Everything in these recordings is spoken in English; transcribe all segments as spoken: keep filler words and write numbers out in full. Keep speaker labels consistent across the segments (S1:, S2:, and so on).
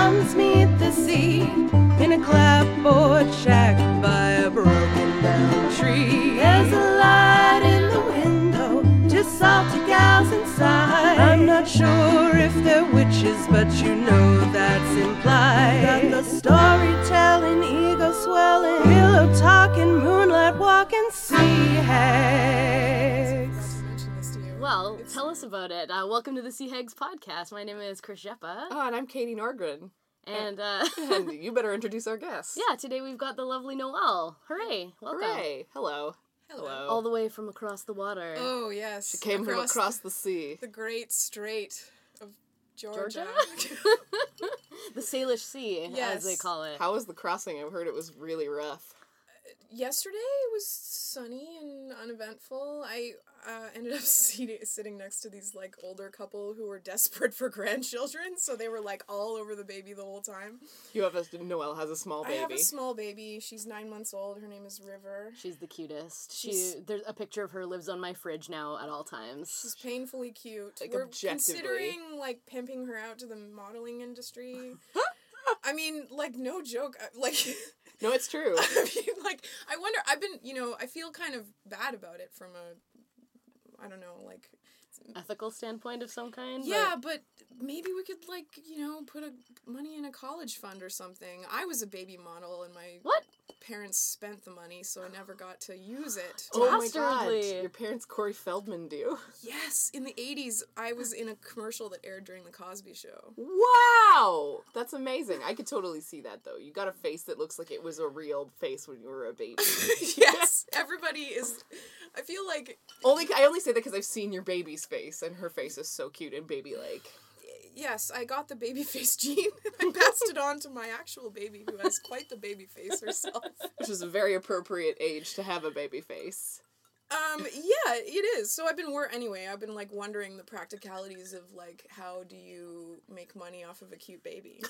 S1: mountains meet the sea in a clapboard shack by a broken down tree. There's a light in the window, just salty gals inside. I'm not sure if they're witches, but you know that's implied. Got the storytelling, ego swelling, pillow talking, moonlight walking, sea hags.
S2: Well, it's... tell us about it. Uh, welcome to the Sea Hags podcast. My name is Chris Jeppa.
S3: Oh, and I'm Katie Norgren.
S2: And, uh...
S3: and you better introduce our guest.
S2: Yeah, today we've got the lovely Noelle. Hooray. Welcome.
S3: Hooray. Hello.
S4: Hello.
S2: All the way from across the water.
S4: Oh, yes.
S3: She came across from across the sea.
S4: The Great Strait of Georgia.
S2: Georgia? The Salish Sea, yes. as they call it.
S3: How was the crossing? I've heard it was really rough.
S4: Yesterday it was sunny and uneventful. I uh, ended up seating, sitting next to these like older couple who were desperate for grandchildren, so they were like all over the baby the whole time.
S3: You have a Noelle has a small baby.
S4: I have a small baby. She's nine months old. Her name is River.
S2: She's the cutest.
S4: She's,
S2: she there's a picture of her lives on my fridge now at all times.
S4: She's painfully cute.
S3: Like,
S4: we're
S3: objectively.
S4: considering like pimping her out to the modeling industry. I mean, like, no joke. Like,
S3: no, it's true.
S4: I mean, like, I wonder, I've been, you know, I feel kind of bad about it from a, I don't know, like...
S2: ethical standpoint of some kind?
S4: Yeah, but... but maybe we could, like, you know, put a money in a college fund or something. I was a baby model, and my...
S2: What?
S4: Parents spent the money, so I never got to use it.
S3: Oh my god, your parents Corey Feldman do?
S4: Yes, in the eighties, I was in a commercial that aired during the Cosby Show.
S3: Wow! That's amazing. I could totally see that, though. You got a face that looks like it was a real face when you were a baby.
S4: Yes, everybody is... I feel like...
S3: Only I only say that because I've seen your baby's face, and her face is so cute and baby-like.
S4: Yes, I got the baby face gene. I passed it on to my actual baby, who has quite the baby face herself.
S3: Which is a very appropriate age to have a baby face.
S4: Um, yeah, it is. So I've been, wor- anyway, I've been, like, wondering the practicalities of, like, how do you make money off of a cute baby?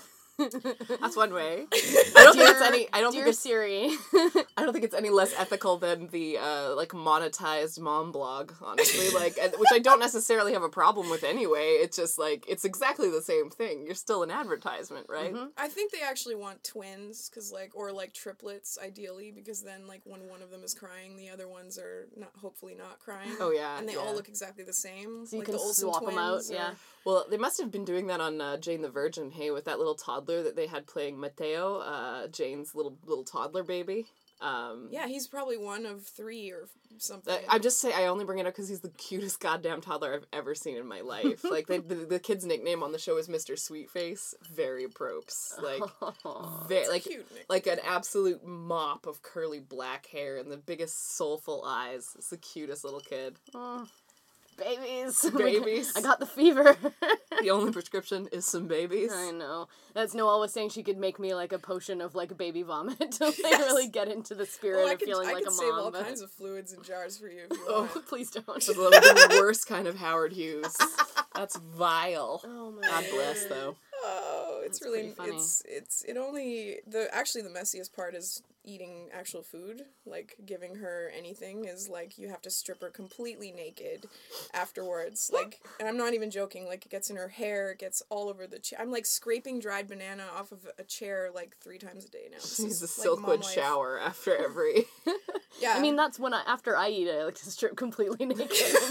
S3: That's one way. I don't
S2: dear,
S3: think it's any. I don't
S2: dear
S3: think it's
S2: Siri.
S3: I don't think it's any less ethical than the uh, like monetized mom blog. Honestly, like which I don't necessarily have a problem with anyway. It's just like it's exactly the same thing. You're still an advertisement, right?
S4: Mm-hmm. I think they actually want twins, cause like or like triplets ideally, because then like when one of them is crying, the other ones are not hopefully not crying.
S3: Oh yeah,
S4: and they
S3: yeah.
S4: all look exactly the same.
S2: So you
S4: like
S2: can
S4: the Olsen
S2: swap them out.
S4: twins or...
S2: Yeah.
S3: Well, they must have been doing that on uh, Jane the Virgin, hey, with that little toddler that they had playing Mateo, uh, Jane's little little toddler baby. Um,
S4: yeah, he's probably one of three or something.
S3: I just say I only bring it up because he's the cutest goddamn toddler I've ever seen in my life. Like they, the the kid's nickname on the show is Mister Sweetface. Very propes. Like, very, like like an absolute mop of curly black hair and the biggest soulful eyes. It's the cutest little kid.
S2: Oh. Babies.
S3: Babies.
S2: I got the fever.
S3: The only prescription is some babies.
S2: I know. That's Noelle was saying she could make me like a potion of like baby vomit to like
S4: yes.
S2: really get into the spirit
S4: well,
S2: of
S4: could,
S2: feeling
S4: I
S2: like
S4: could
S2: a
S4: save
S2: mom.
S4: all
S2: but...
S4: kinds of fluids in jars for you if you
S2: Oh,
S4: want.
S2: please don't.
S3: The worst kind of Howard Hughes. That's vile.
S2: Oh my
S3: God bless, though.
S4: Oh, it's
S2: That's
S4: really
S2: funny.
S4: it's it's it only the actually the messiest part is eating actual food. Like giving her anything is like you have to strip her completely naked afterwards. Like, and I'm not even joking. Like it gets in her hair, it gets all over the chair. I'm like scraping dried banana off of a chair like three times a day now.
S3: She needs a
S4: like
S3: Silkwood shower after every.
S4: Yeah,
S2: I mean that's when I, after I eat it, I like to strip completely naked.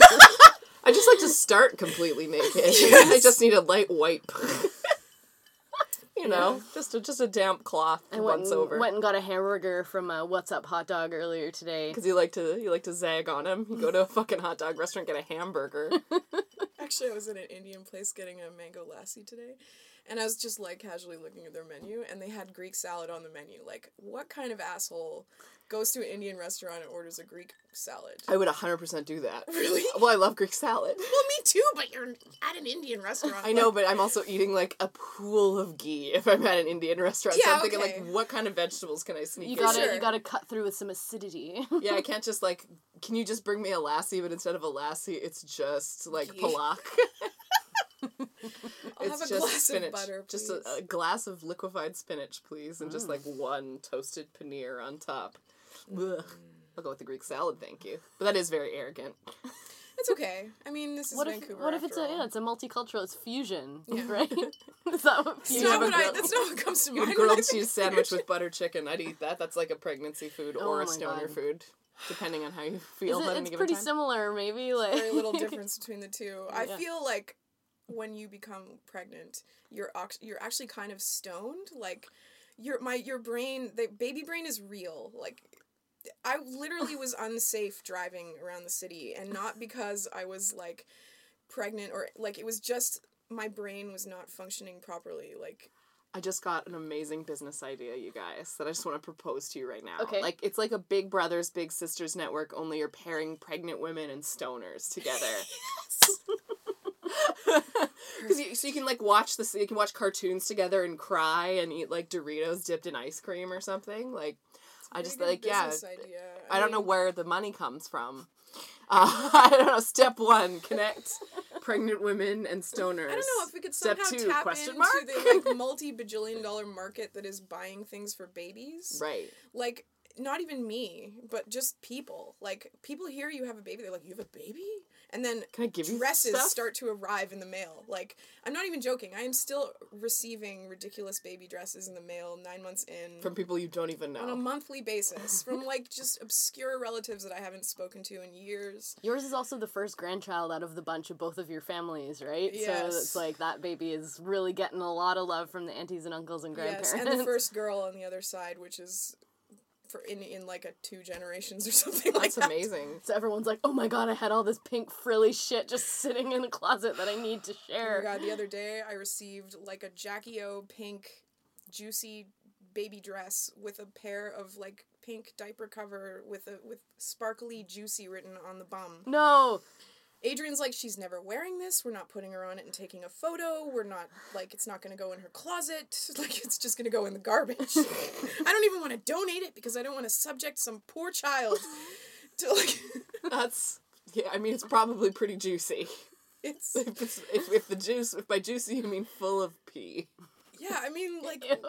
S3: I just like to start completely naked. Yes. I just need a light wipe. You know, yeah. just a just a damp cloth
S2: I went
S3: once
S2: and,
S3: over.
S2: went and got a hamburger from uh, What's Up Hot Dog earlier today.
S3: Because you like to you like to zag on him. You go to a fucking hot dog restaurant, get a hamburger.
S4: Actually, I was at an Indian place getting a mango lassi today, and I was just like casually looking at their menu, and they had Greek salad on the menu. Like, what kind of asshole goes to an Indian restaurant and orders a Greek salad?
S3: I would one hundred percent do that.
S4: Really?
S3: Well, I love Greek salad.
S4: Well, me too, but you're at an Indian restaurant.
S3: I know, but I'm also eating, like, a pool of ghee if I'm at an Indian restaurant.
S4: Yeah,
S3: so I'm thinking,
S4: okay.
S3: like, what kind of vegetables can I sneak
S2: You
S3: in?
S2: gotta,
S4: sure.
S2: you gotta cut through with some acidity.
S3: Yeah, I can't just, like, can you just bring me a lassi, but instead of a lassi, it's just, like,
S4: Ghee.
S3: palak.
S4: I'll
S3: it's
S4: have a
S3: just
S4: glass
S3: spinach.
S4: of butter, please.
S3: Just a, a glass of liquefied spinach, please, and
S2: Mm.
S3: just, like, one toasted paneer on top. Mm. Ugh. I'll go with the Greek salad, thank you. But that is very arrogant.
S4: It's okay. I mean, this is
S2: what if,
S4: Vancouver.
S2: What if it's a
S4: all.
S2: yeah, it's a multicultural, it's fusion,
S4: Yeah.
S2: right? Is that what
S4: That's
S2: fusion
S4: not what I,
S3: grilled-
S4: that's not what comes to
S3: You
S4: mind.
S3: have
S4: when I
S3: grilled
S4: think
S3: cheese sandwich with butter chicken. I'd eat that. That's like a pregnancy food
S2: Oh
S3: or a
S2: my
S3: stoner
S2: God.
S3: food, depending on how you
S2: Is
S3: feel
S2: it,
S3: at any
S2: it's
S3: given
S2: pretty
S3: time.
S2: similar, maybe. Like
S4: Very little difference between the two. I
S2: Yeah.
S4: feel like when you become pregnant, you're ox- you're actually kind of stoned. Like your my your brain, the baby brain is real. Like I literally was unsafe driving around the city, and not because I was like pregnant or like it was just my brain was not functioning properly. Like
S3: I just got an amazing business idea, you guys, that I just want to propose to you right now.
S2: Okay.
S3: Like, it's like a Big Brothers, Big Sisters network, only you're pairing pregnant women and stoners together. Because you, so you can, like, watch this, you can watch cartoons together and cry and eat, like, Doritos dipped in ice cream or something. Like, I just,
S4: pretty
S3: like,
S4: good
S3: yeah.
S4: business idea.
S3: I don't know
S4: mean,
S3: where the money comes from. Uh, I don't know. Step one, connect pregnant women and stoners.
S4: I don't know if we could
S3: Step
S4: somehow
S3: two,
S4: tap
S3: question
S4: into
S3: mark?
S4: the like multi-bajillion dollar market that is buying things for babies.
S3: Right.
S4: Like, not even me, but just people. Like, people hear you have a baby, they're like, you have a baby? And then
S3: Can I give you
S4: dresses
S3: stuff?
S4: start to arrive in the mail. Like, I'm not even joking. I am still receiving ridiculous baby dresses in the mail nine months in.
S3: From people you don't even know.
S4: on a monthly basis. From, like, just obscure relatives that I haven't spoken to in years.
S2: yours is also the first grandchild out of the bunch of both of your families, right? So
S4: Yes.
S2: it's like that baby is really getting a lot of love from the aunties and uncles and grandparents.
S4: Yes, and the first girl on the other side, which is for in in like a two generations or something like
S3: That's
S4: that.
S3: amazing.
S2: So everyone's like, oh my god, I had all this pink frilly shit just sitting in the closet that I need to
S4: Oh
S2: share.
S4: my god, the other day I received like a Jackie O pink juicy baby dress with a pair of like pink diaper cover with a with sparkly juicy written on the bum.
S2: No!
S4: Adrian's like, she's never wearing this. We're not putting her on it and taking a photo. We're not, like, it's not going to go in her closet. Like, it's just going to go in the garbage. I don't even want to donate it because I don't want to subject some poor child to, like...
S3: That's, yeah, I mean, it's probably pretty juicy.
S4: It's...
S3: If, it's, if, if the juice, if by juicy you mean full of pee.
S4: Yeah, I mean, like...
S2: Ew.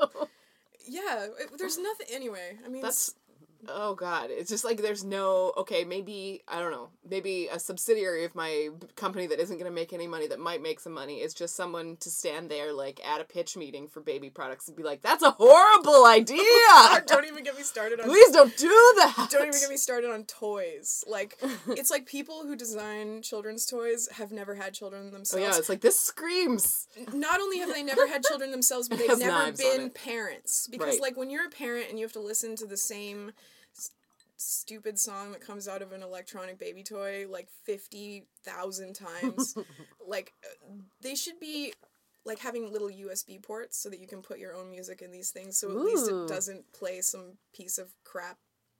S4: Yeah, it, there's nothing... Anyway, I mean...
S3: That's, oh god, it's just like there's no, okay, maybe, I don't know, maybe a subsidiary of my company that isn't going to make any money that might make some money is just someone to stand there, like, at a pitch meeting for baby products and be like, that's a horrible idea!
S4: Don't even get me started on...
S3: Please don't do that!
S4: Don't even get me started on toys. Like, it's like people who design children's toys have never had children
S3: Oh
S4: themselves.
S3: yeah, it's like, this screams!
S4: Not only have they never had children themselves, but
S3: It
S4: they've
S3: has
S4: never
S3: knives on
S4: been
S3: it.
S4: parents. Because,
S3: Right.
S4: like, when you're a parent and you have to listen to the same s- stupid song that comes out of an electronic baby toy, like, fifty thousand times, like, uh, they should be, like, having little U S B ports so that you can put your own music in these things, so at least
S2: Ooh.
S4: it doesn't play some piece of crap.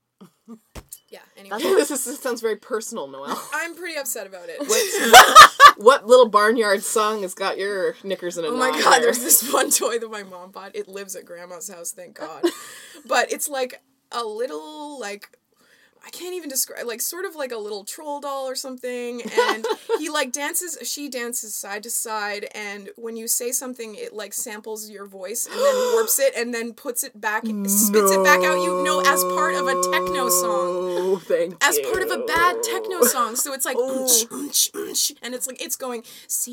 S4: Yeah, anyway.
S3: this, is, this sounds very personal, Noelle.
S4: I'm pretty upset about it.
S3: What, what little barnyard song has got your knickers in a
S4: Oh my
S3: knot
S4: god,
S3: here?
S4: there's this one toy that my mom bought. It lives at grandma's house, thank god. But it's like a little, like, I can't even describe, like, sort of like a little troll doll or something, and he, like, dances, she dances side to side, and when you say something, it, like, samples your voice, and then warps it, and then puts it back, spits it back out, you know, as part of a techno song.
S3: Oh, thank
S4: As
S3: you.
S4: part of a bad techno song, so it's like,
S3: Oh.
S4: "Unch, unch, unch," and it's like, it's going,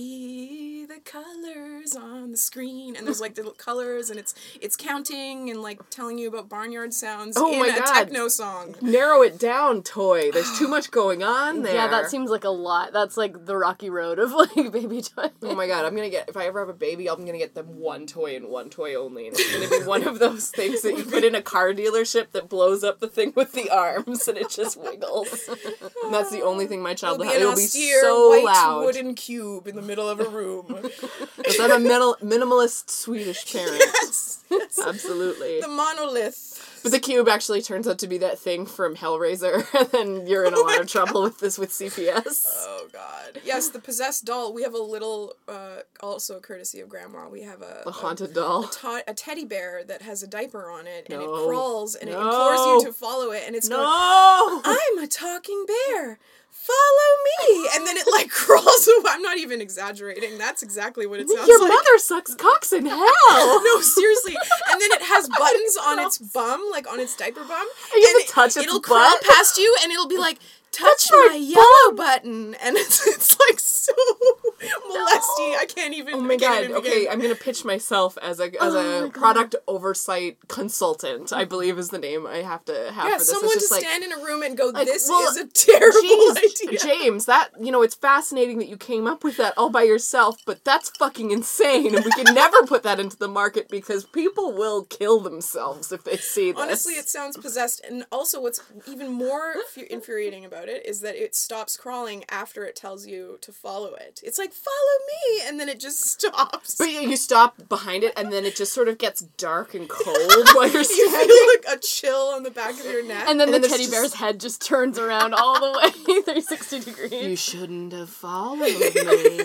S4: see the colors on the screen, and there's like the colors, and it's it's counting and like telling you about barnyard sounds
S3: Oh
S4: in
S3: my
S4: a
S3: God.
S4: techno song.
S3: Narrow it down, toy. There's too much going on there.
S2: Yeah, that seems like a lot. That's like the rocky road of like baby toys.
S3: Oh my god, I'm gonna get, if I ever have a baby, I'm gonna get them one toy and one toy only. And it's gonna be one of those things that you put in a car dealership that blows up the thing with the arms and it just wiggles. And that's the only thing my child
S4: It'll
S3: will
S4: be
S3: have.
S4: an
S3: It'll be
S4: austere
S3: so
S4: white
S3: loud.
S4: wooden cube in the middle of a room.
S3: Because I'm a middle, minimalist Swedish parent.
S4: Yes, yes.
S3: Absolutely.
S4: The monolith.
S3: But the cube actually turns out to be that thing from Hellraiser, and then you're in a
S4: Oh
S3: lot
S4: my
S3: of trouble with this with C P S.
S4: Oh god. Yes, the possessed doll. We have a little, uh, also courtesy of Grandma, we have a...
S3: A haunted doll.
S4: A, to- a teddy bear that has a diaper on it, and
S3: No.
S4: it crawls, and it
S3: No.
S4: implores you to follow it, and it's going,
S3: No!
S4: I'm a talking bear! Follow me! And then it, like, crawls away. I'm not even exaggerating. That's exactly what it sounds
S3: Your
S4: like.
S3: mother sucks cocks in hell!
S4: No, seriously. And then it has buttons on its bum, like on its diaper bum.
S3: You have
S4: and
S3: to touch its
S4: it'll
S3: butt?
S4: crawl past you, and it'll be like, touch my, my yellow button, and it's it's like so molesty. I can't even.
S3: Oh my god!
S4: Even
S3: okay, I'm gonna pitch myself as a as
S2: Oh
S3: a product oversight consultant. I believe is the name I have to have
S4: Yeah,
S3: for this.
S4: someone
S3: It's just
S4: to
S3: like,
S4: stand in a room and go,
S3: like,
S4: "This
S3: well,
S4: is a terrible
S3: Jeez,
S4: idea."
S3: James, that, you know, it's fascinating that you came up with that all by yourself, but that's fucking insane, and we can never put that into the market because people will kill themselves if they see this.
S4: Honestly, it sounds possessed, and also what's even more fu- infuriating about it is that it stops crawling after it tells you to follow it. It's like, follow me, and then it just stops.
S3: But you, you stop behind it, and then it just sort of gets dark and cold while you're
S4: You
S3: standing.
S4: feel like a chill on the back of your neck.
S2: And then
S3: And
S2: the
S3: then
S2: teddy
S3: it's
S2: bear's
S3: just-
S2: head just turns around all the way three hundred sixty degrees.
S3: You shouldn't have followed me.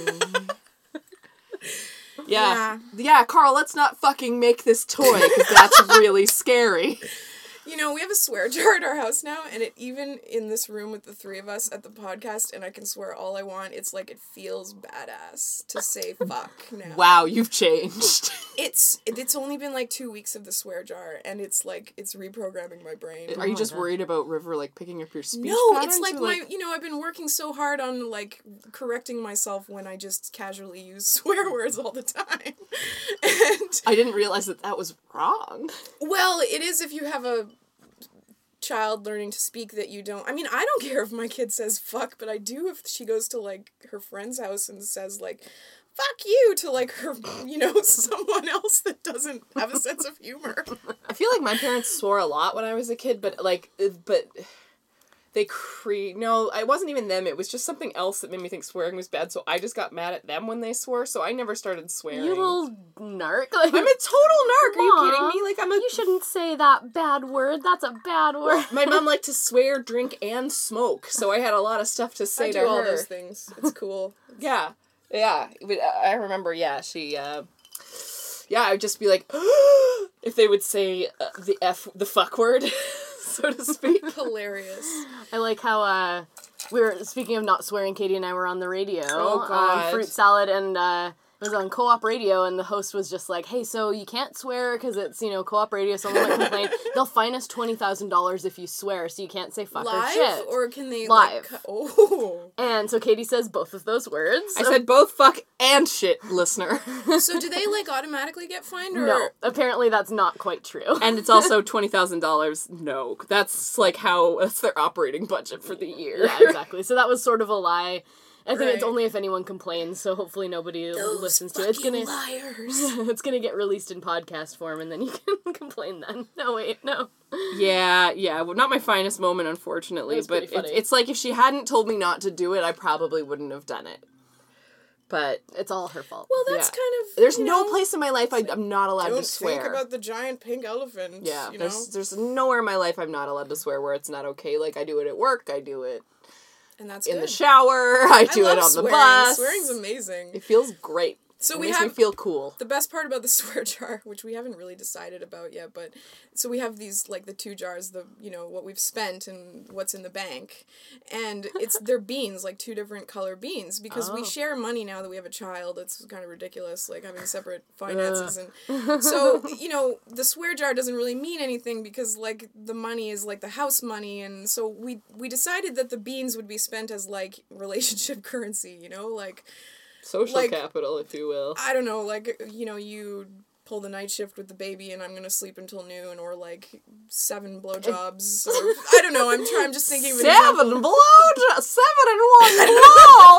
S3: Yeah.
S4: Yeah.
S3: Yeah, Carl, let's not fucking make this toy, because that's really scary.
S4: You know, we have a swear jar at our house now, and it even in this room with the three of us at the podcast, and I can swear all I want, it's like it feels badass to say fuck now.
S3: Wow, you've changed.
S4: It's it's only been like two weeks of the swear jar, and it's like it's reprogramming my brain.
S3: Are you
S2: my
S3: just
S2: God.
S3: worried about River, like, picking up your speech
S4: No,
S3: patterns,
S4: it's like
S3: or,
S4: my, you know, I've been working so hard on, like, correcting myself when I just casually use swear words all the time. And,
S3: I didn't realize that that was wrong.
S4: well, it is if you have a child learning to speak that you don't, I mean, I don't care if my kid says fuck, but I do if she goes to, like, her friend's house and says, like, fuck you to, like, her, you know, someone else that doesn't have a sense of humor.
S3: I feel like my parents swore a lot when I was a kid, but, like, uh, but they cre- no, it wasn't even them, it was just something else that made me think swearing was bad, so I just got mad at them when they swore, so I never started swearing.
S2: You little narc. Like,
S3: I'm a total narc, are you
S2: Mom,
S3: kidding me? Like, I'm a...
S2: You shouldn't say that bad word. That's a bad word.
S3: My mom liked to swear, drink, and smoke, so I had a lot of stuff to say
S4: I
S3: to
S4: do
S3: her.
S4: all those things. It's cool.
S3: Yeah, yeah. But I remember, yeah, she, uh, yeah, I would just be like, if they would say uh, the F, the fuck word, so to speak.
S4: Hilarious.
S2: I like how, uh, we were, speaking of not swearing, Katie and I were on the radio.
S3: Oh, God.
S2: On Fruit Salad, and, uh, it was on Co-op Radio, and the host was just like, hey, so you can't swear because it's, you know, Co-op Radio, someone might complain. They'll fine us twenty thousand dollars if you swear, so you can't say fuck
S4: Live?
S2: or shit.
S4: Or can they,
S2: Live.
S4: like, cu- oh.
S2: And so Katie says both of those words.
S3: I said both fuck and shit, listener.
S4: So do they, like, automatically get fined, or?
S2: No, apparently that's not quite true.
S3: And it's also twenty thousand dollars. No. That's, like, how, that's their operating budget for the year.
S2: Yeah, exactly. So that was sort of a lie. I think
S4: Right.
S2: it's only if anyone complains, so hopefully nobody
S4: Those
S2: listens to it. It's gonna
S4: liars.
S2: it's gonna get released in podcast form, and then you can complain then. No, wait, no.
S3: Yeah, yeah. Well, not my finest moment, unfortunately.
S2: That was
S3: But
S2: pretty
S3: it's,
S2: funny.
S3: it's like if she hadn't told me not to do it, I probably wouldn't have done it. But
S2: It's all her fault.
S4: Well, that's
S3: Yeah.
S4: kind of,
S3: there's
S4: you
S3: no
S4: know,
S3: place in my life I, I'm not allowed
S4: don't
S3: to swear.
S4: think about the giant pink elephant,
S3: Yeah,
S4: you know?
S3: there's there's nowhere in my life I'm not allowed to swear where it's not okay. Like, I do it at work, I do it
S4: And that's
S3: in
S4: good.
S3: the shower, I do
S4: I
S3: it
S4: love
S3: on
S4: swearing.
S3: the bus.
S4: Swearing's amazing.
S3: It feels great.
S4: So
S3: it
S4: we
S3: makes
S4: have
S3: me feel cool.
S4: the best part about the swear jar, which we haven't really decided about yet, but so we have these, like, the two jars, the, you know, what we've spent and what's in the bank, and it's they're beans, like two different color beans, because we
S2: Oh.
S4: share money now that we have a child. It's kind of ridiculous, like having separate finances, and so, you know, the swear jar doesn't really mean anything because, like, the money is like the house money, and so we we decided that the beans would be spent as, like, relationship currency, you know, like,
S3: Social
S4: like-
S3: capital, if you will.
S4: I don't know, like, you know, you pull the night shift with the baby and I'm gonna sleep until noon, or, like, seven blowjobs, or, I don't know, I'm trying, I'm just thinking of an example.
S3: Seven blow, seven and one blow.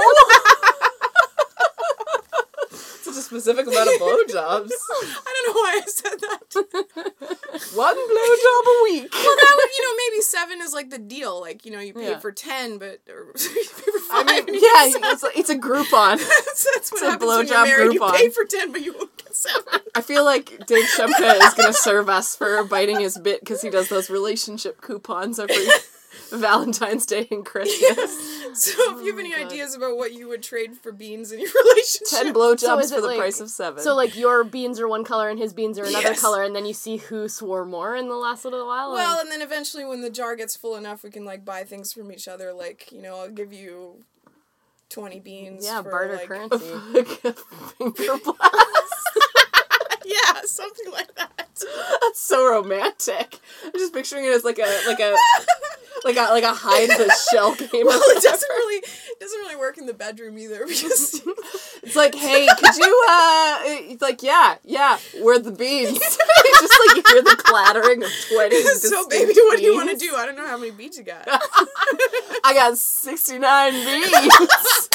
S3: Such a specific amount of blowjobs.
S4: I don't know why I said that.
S3: One blowjob a week.
S4: Well, that would, you know, maybe seven is, like, the deal, like, you know, you pay
S2: Yeah.
S4: for ten, but, or, you pay for
S3: I
S4: five.
S3: mean,
S4: and you
S3: yeah,
S4: get seven.
S3: it's, it's a Groupon.
S4: that's, that's what
S3: it's a
S4: happens when you're
S3: blowjob
S4: married, you
S3: Groupon.
S4: pay for ten, but you won't get seven.
S3: I feel like Dave Shumka is going to serve us for biting his bit because he does those relationship coupons every Valentine's Day and Christmas.
S4: So if you have any ideas about what you would trade for beans in your relationship,
S3: Ten blowjobs
S2: So is
S3: for
S2: it
S3: the
S2: like-
S3: price of seven.
S2: So, like, your beans are one color and his beans are another
S4: Yes.
S2: color, and then you see who swore more in the last little while? or-
S4: well, and then eventually when the jar gets full enough, we can, like, buy things from each other, like, you know, I'll give you twenty beans
S2: yeah,
S4: for,
S2: barter
S4: like,
S2: currency.
S3: Finger blast.
S4: yeah, something like that.
S3: That's so romantic. I'm just picturing it as like a like a like a like a hide the shell game.
S4: Well, it doesn't really it doesn't really work in the bedroom either because
S3: it's like, hey, could you uh it's like, yeah, yeah, where are the beans? Just like you hear the clattering of twenty.
S4: So baby, what do you want to do? I don't know how many beads you got.
S3: I got sixty-nine beans.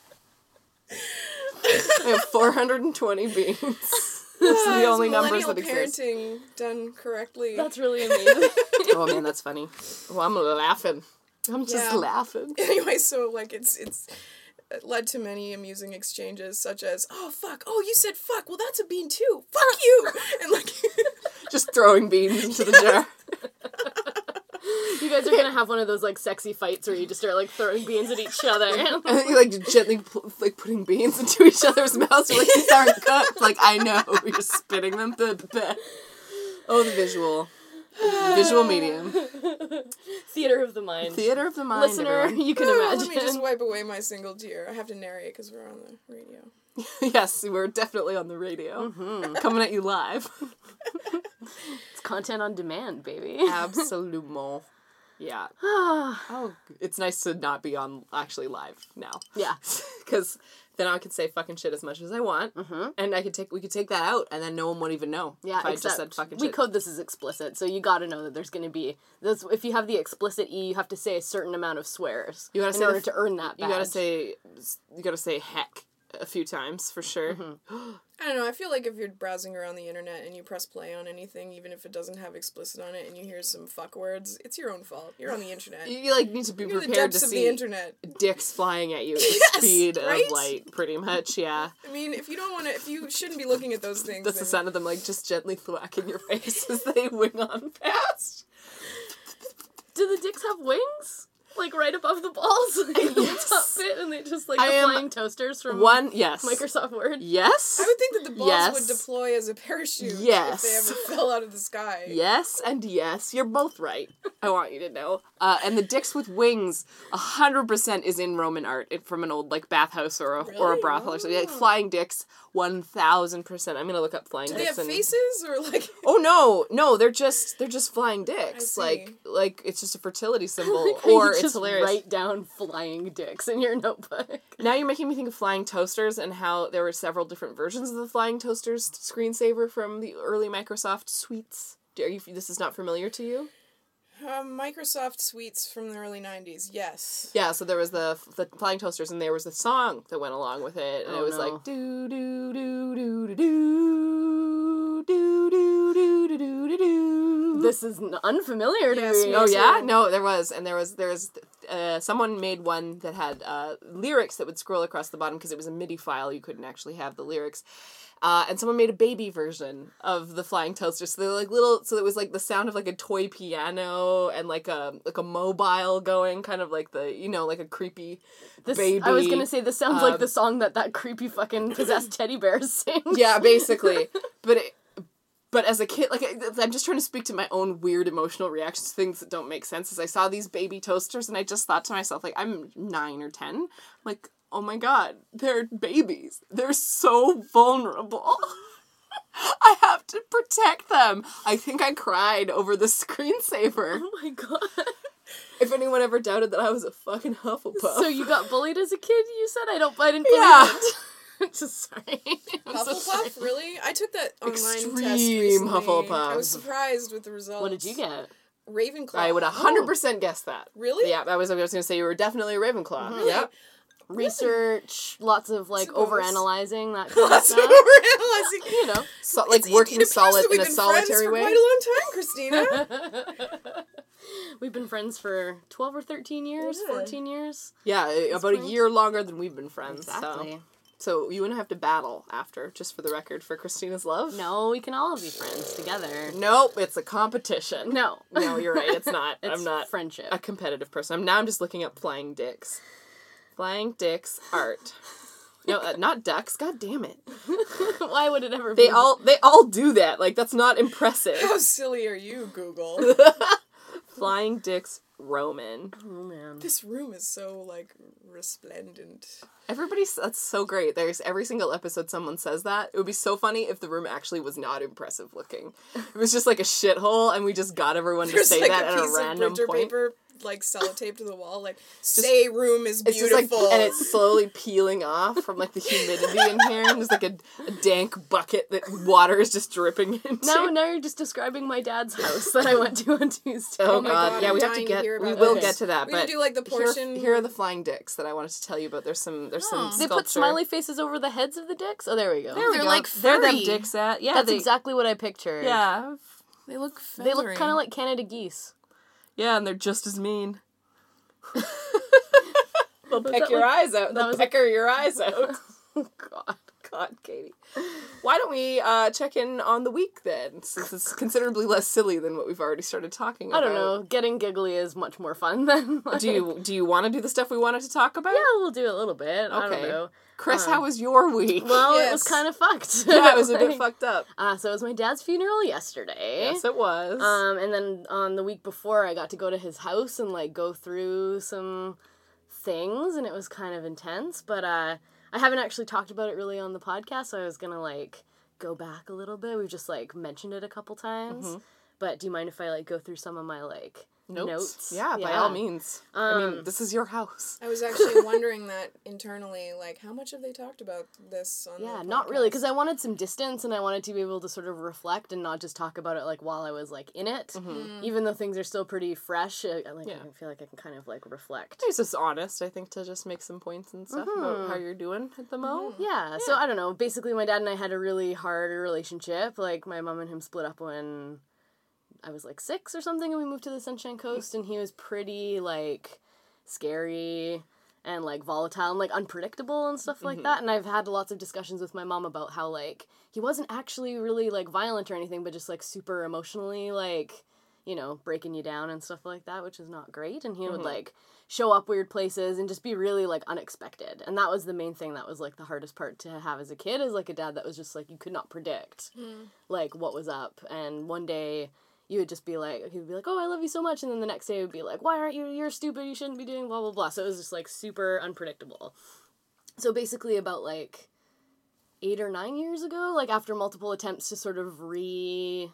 S3: I have four hundred twenty beans. That's the
S4: Uh,
S3: only
S4: it's
S3: numbers that
S4: millennial
S3: exist.
S4: parenting done correctly.
S2: That's really amazing.
S3: Oh man, that's funny. Well, I'm laughing. I'm just
S4: Yeah.
S3: laughing.
S4: Anyway, so like it's it's it led to many amusing exchanges such as, oh fuck, oh you said fuck, well that's a bean too. Fuck you. And like
S3: Just throwing beans into the jar.
S2: You guys are gonna have one of those like sexy fights where you just start like throwing beans at each other.
S3: And then you like gently pl- like putting beans into each other's mouths. You're like, these aren't cooked. Like, I know. You're spitting them to the bed. Oh, the visual. Visual medium.
S2: Theater of the mind.
S3: Theater of the mind,
S2: Listener,
S3: everyone.
S2: you can
S4: oh,
S2: imagine.
S4: let me just wipe away my single tear. I have to narrate because we're on the radio.
S3: Yes, we're definitely on the radio.
S2: Mm-hmm.
S3: Coming at you live.
S2: It's content on demand, baby.
S3: Absolument. Yeah. Oh, it's nice to not be on actually live now.
S2: Yeah.
S3: Because then I could say fucking shit as much as I want,
S2: Mm-hmm.
S3: and I could take we could take that out, and then no one would even know.
S2: Yeah,
S3: if I
S2: except
S3: just said fucking
S2: we
S3: shit.
S2: code this as explicit, so you gotta know that there's gonna be this. If you have the explicit E, you have to say a certain amount of swears
S3: You gotta
S2: in
S3: say
S2: order
S3: the
S2: to earn that badge.
S3: You gotta say you gotta say heck a few times for sure.
S2: Mm-hmm.
S4: I don't know, I feel like if you're browsing around the internet and you press play on anything, even if it doesn't have explicit on it, and you hear some fuck words, it's your own fault. You're on the internet.
S3: You like need to be
S4: You're in the
S3: prepared to
S4: depths of
S3: see
S4: the internet.
S3: dicks flying at you at the
S4: Yes,
S3: speed
S4: right?
S3: of light, pretty much. Yeah,
S4: I mean, if you don't want to, if you shouldn't be looking at those things,
S3: that's the
S4: then-
S3: sound of them like just gently thwacking your face as they wing on past.
S2: Do the dicks have wings? Like right above the balls? Like in the
S3: Yes.
S2: top bit, and they just like
S3: I
S2: the
S3: am
S2: flying toasters from
S3: One, yes,
S2: Microsoft Word?
S3: yes,
S4: I would think that the balls
S3: Yes.
S4: would deploy as a parachute
S3: Yes.
S4: if they ever fell out of the sky.
S3: yes, and yes. You're both right. I want you to know. Uh, and the dicks with wings, a hundred percent is in Roman art, it, from an old like bathhouse or a or a
S4: Really?
S3: brothel or something. Like
S4: Oh.
S3: flying dicks, one thousand percent. I'm gonna look up flying
S4: Do they
S3: dicks.
S4: have
S3: and...
S4: faces or like?
S3: Oh no, no, they're just they're just flying dicks.
S4: see.
S3: Like like it's just a fertility symbol,
S2: Like how
S3: or
S2: you
S3: it's
S2: just
S3: hilarious.
S2: write down flying dicks in your notebook.
S3: Now you're making me think of flying toasters and how there were several different versions of the flying toasters screensaver from the early Microsoft suites. Are you, this is not familiar to you?
S4: Um, Microsoft suites from the early nineties, yes.
S3: Yeah, so there was the the flying toasters, and there was a song that went along with it, and
S2: Oh,
S3: it was
S2: no.
S3: like do do do do do do do do do do do do.
S2: This is n- unfamiliar to
S4: Yes,
S2: me.
S3: Oh
S4: me
S3: yeah,
S4: too.
S3: no, there was, and there was there was uh, someone made one that had uh, lyrics that would scroll across the bottom because it was a MIDI file. You couldn't actually have the lyrics. Uh, and someone made a baby version of the flying toaster, so they're like little. So it was like the sound of like a toy piano and like a like a mobile going, kind of like the you know like a creepy
S2: This,
S3: baby.
S2: I was gonna say this sounds
S3: um,
S2: like the song that that creepy fucking possessed teddy bear sings.
S3: Yeah, basically. But it, but as a kid, like I- I'm just trying to speak to my own weird emotional reactions to things that don't make sense. As I saw these baby toasters, and I just thought to myself, like I'm nine or ten, like. Oh my god, they're babies. They're so vulnerable. I have to protect them. I think I cried over the screensaver.
S2: Oh my god.
S3: If anyone ever doubted that I was a fucking Hufflepuff.
S2: So you got bullied as a kid, you said? I don't I didn't believe
S3: Yeah.
S2: it. Just sorry. I'm so sorry.
S4: Hufflepuff, really? I took that online test
S3: Extreme
S4: recently.
S3: Hufflepuff.
S4: I was surprised with the results.
S2: What did you get?
S4: Ravenclaw.
S3: I would one hundred percent guess that.
S4: Really?
S3: Yeah, I was, I was going to say you were definitely a Ravenclaw.
S4: Really?
S3: Yeah.
S2: Research, lots of like
S4: Suppose.
S2: overanalyzing, that kind of
S4: Lots of
S2: stuff.
S4: overanalyzing.
S2: You know.
S3: So, like
S4: It's-
S3: working
S4: it appears
S3: solid
S4: that we've
S3: in a
S4: been
S3: solitary
S4: friends for
S3: way.
S4: quite a long time, Christina.
S2: We've been friends for twelve or thirteen years,
S4: Yeah.
S2: fourteen years.
S3: Yeah, about a
S2: friends.
S3: year longer than we've been friends.
S2: Exactly.
S3: So. so you wouldn't have to battle after, just for the record, for Christina's love?
S2: No, we can all be friends together.
S3: Nope, it's a competition.
S2: No.
S3: No, you're right, it's not.
S2: It's
S3: I'm not
S2: friendship.
S3: a competitive person. I'm, now I'm just looking up flying dicks. Flying dicks art. No, uh, not ducks. God damn it.
S2: Why would it ever be?
S3: They all they all do that. Like that's not impressive.
S4: How silly are you, Google?
S3: Flying dicks Roman.
S2: Oh man.
S4: This room is so, like, resplendent.
S3: Everybody's that's so great. There's every single episode someone says that. It would be so funny if the room actually was not impressive looking. It was just like a shithole and we just got everyone to
S4: There's,
S3: say
S4: like,
S3: that
S4: a
S3: at a
S4: piece
S3: random
S4: of printer
S3: point.
S4: paper like sellotape to the wall, like say room is
S3: It's
S4: beautiful,
S3: just like, and it's slowly peeling off from like the humidity in here, and there's like a, a dank bucket that water is just dripping into.
S2: Now, now you're just describing my dad's house that I went to on Tuesday.
S3: Oh,
S4: Oh my
S3: god,
S4: God,
S3: yeah,
S4: I'm
S3: we have to
S4: dying to
S3: get.
S4: hear
S3: We
S4: about
S3: will
S2: this.
S3: get to that,
S4: We
S3: but
S4: can do, like, the
S3: here-
S4: portion-
S3: Here, are the flying dicks that I wanted to tell you about. There's some. There's some.
S4: Oh.
S2: They put
S3: sculpture.
S2: smiley faces over the heads of the dicks. Oh, there we go.
S3: There we
S4: They're
S3: go.
S4: like
S3: They're them
S4: furry.
S3: dicks at. Yeah,
S2: That's
S3: they,
S2: exactly what I pictured.
S3: Yeah,
S4: they look
S2: They look
S4: feathery.
S2: kind of like Canada geese.
S3: yeah, and they're just as mean. They'll
S2: Was
S3: peck
S2: that
S3: your
S2: like-
S3: eyes out. They'll
S2: that was-
S3: pecker your eyes out.
S2: Oh, God.
S3: God, Katie. Why don't we uh, check in on the week then, since it's considerably less silly than what we've already started talking
S2: I
S3: about.
S2: don't know. Getting giggly is much more fun than. Like,
S3: Do you do you want to do the stuff we wanted to talk about?
S2: Yeah, we'll do a little bit. I don't
S3: Okay.
S2: know.
S3: Chris,
S2: Um,
S3: how was your week?
S2: Well, it
S4: Yes.
S2: was kind of fucked.
S3: yeah, it was a bit
S2: Like,
S3: fucked up.
S2: Uh, so it was my dad's funeral yesterday.
S3: Yes, it was.
S2: Um, and then on the week before, I got to go to his house and like go through some things, and it was kind of intense. But uh, I haven't actually talked about it really on the podcast, so I was gonna like go back a little bit. We've just like mentioned it a couple times.
S3: Mhm.
S2: But do you mind if I like go through some of my like
S3: Notes?
S2: notes?
S3: Yeah, by all means. I
S2: Um,
S3: mean, this is your house.
S4: I was actually wondering that internally, like, how much have they talked about this on
S2: Yeah,
S4: the
S2: not really,
S4: podcast?
S2: because I wanted some distance and I wanted to be able to sort of reflect and not just talk about it like while I was like in it.
S3: Mhm.
S2: Even though things are still pretty fresh, I, I, like
S3: Yeah.
S2: I feel like I can kind of like reflect.
S3: It's just honest, I think, to just make some points and stuff about how you're doing at the mo.
S2: Yeah, so I don't know. Basically, my dad and I had a really hard relationship. Like, my mom and him split up when I was like six or something, and we moved to the Sunshine Coast, and he was pretty, like, scary and, like, volatile and, like, unpredictable and stuff like that. And I've had lots of discussions with my mom about how, like, he wasn't actually really, like, violent or anything, but just, like, super emotionally, like, you know, breaking you down and stuff like that, which is not great. And he would, like, show up weird places and just be really, like, unexpected. And that was the main thing that was, like, the hardest part to have as a kid, is, like, a dad that was just, like, you could not predict, like, what was up. And one day you would just be like, he would be like, oh, I love you so much. And then the next day it would be like, why aren't you, you're stupid, you shouldn't be doing blah, blah, blah. So it was just, like, super unpredictable. So basically about, like, eight or nine years ago, like, after multiple attempts to sort of re,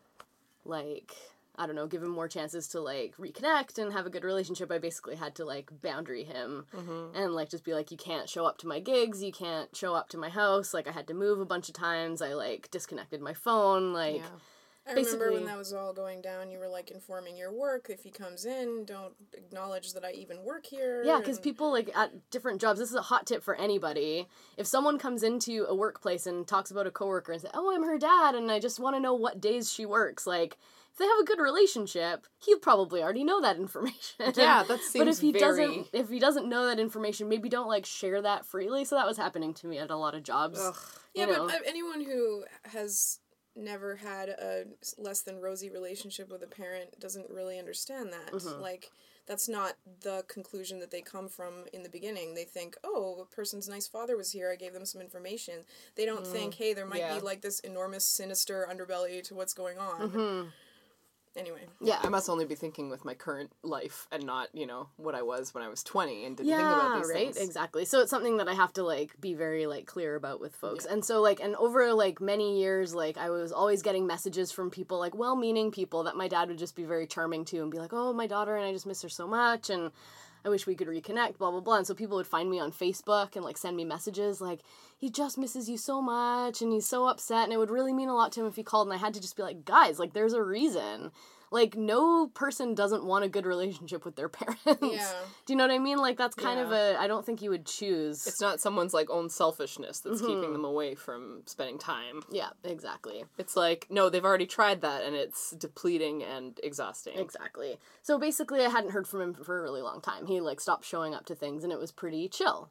S2: like, I don't know, give him more chances to, like, reconnect and have a good relationship, I basically had to, like, boundary him and, like, just be like, you can't show up to my gigs, you can't show up to my house, like, I had to move a bunch of times, I, like, disconnected my phone, like,
S3: Yeah.
S4: I remember
S2: basically-
S4: when that was all going down, you were like informing your work. If he comes in, don't acknowledge that I even work here.
S2: yeah, because
S4: and-
S2: people, like, at different jobs, this is a hot tip for anybody. If someone comes into a workplace and talks about a coworker and say, oh, I'm her dad, and I just want to know what days she works, like, if they have a good relationship, he'll probably already know that information.
S3: Yeah, that seems
S2: But if he
S3: very...
S2: doesn't, if he doesn't know that information, maybe don't, like, share that freely. So that was happening to me at a lot of jobs.
S3: Ugh.
S4: Yeah,
S2: you know.
S4: but uh, anyone who has never had a less than rosy relationship with a parent doesn't really understand that.
S2: Mm-hmm.
S4: Like, that's not the conclusion that they come from in the beginning. They think, oh, a person's nice father was here, I gave them some information. They don't think, hey, there might
S3: Yeah.
S4: be, like, this enormous, sinister underbelly to what's going on.
S2: Hmm.
S4: Anyway.
S2: Yeah.
S3: I must only be thinking with my current life and not, you know, what I was when I was twenty and didn't
S2: Yeah,
S3: think about these
S2: right,
S3: things.
S2: exactly. So it's something that I have to, like, be very, like, clear about with folks. And so, like, and over, like, many years, like, I was always getting messages from people, like, well-meaning people that my dad would just be very charming to and be like, oh, my daughter, and I just miss her so much, and I wish we could reconnect, blah, blah, blah. And so people would find me on Facebook and, like, send me messages, like, he just misses you so much, and he's so upset, and it would really mean a lot to him if he called, and I had to just be like, guys, like, there's a reason. Like, no person doesn't want a good relationship with their parents.
S4: Yeah.
S2: Do you know what I mean? Like, that's kind of
S3: Yeah.
S2: a, I don't think you would choose.
S3: It's not someone's, like, own selfishness that's
S2: Mm-hmm.
S3: keeping them away from spending time.
S2: Yeah, exactly.
S3: It's like, no, they've already tried that, and it's depleting and exhausting.
S2: Exactly. So basically, I hadn't heard from him for a really long time. He, like, stopped showing up to things, and it was pretty chill.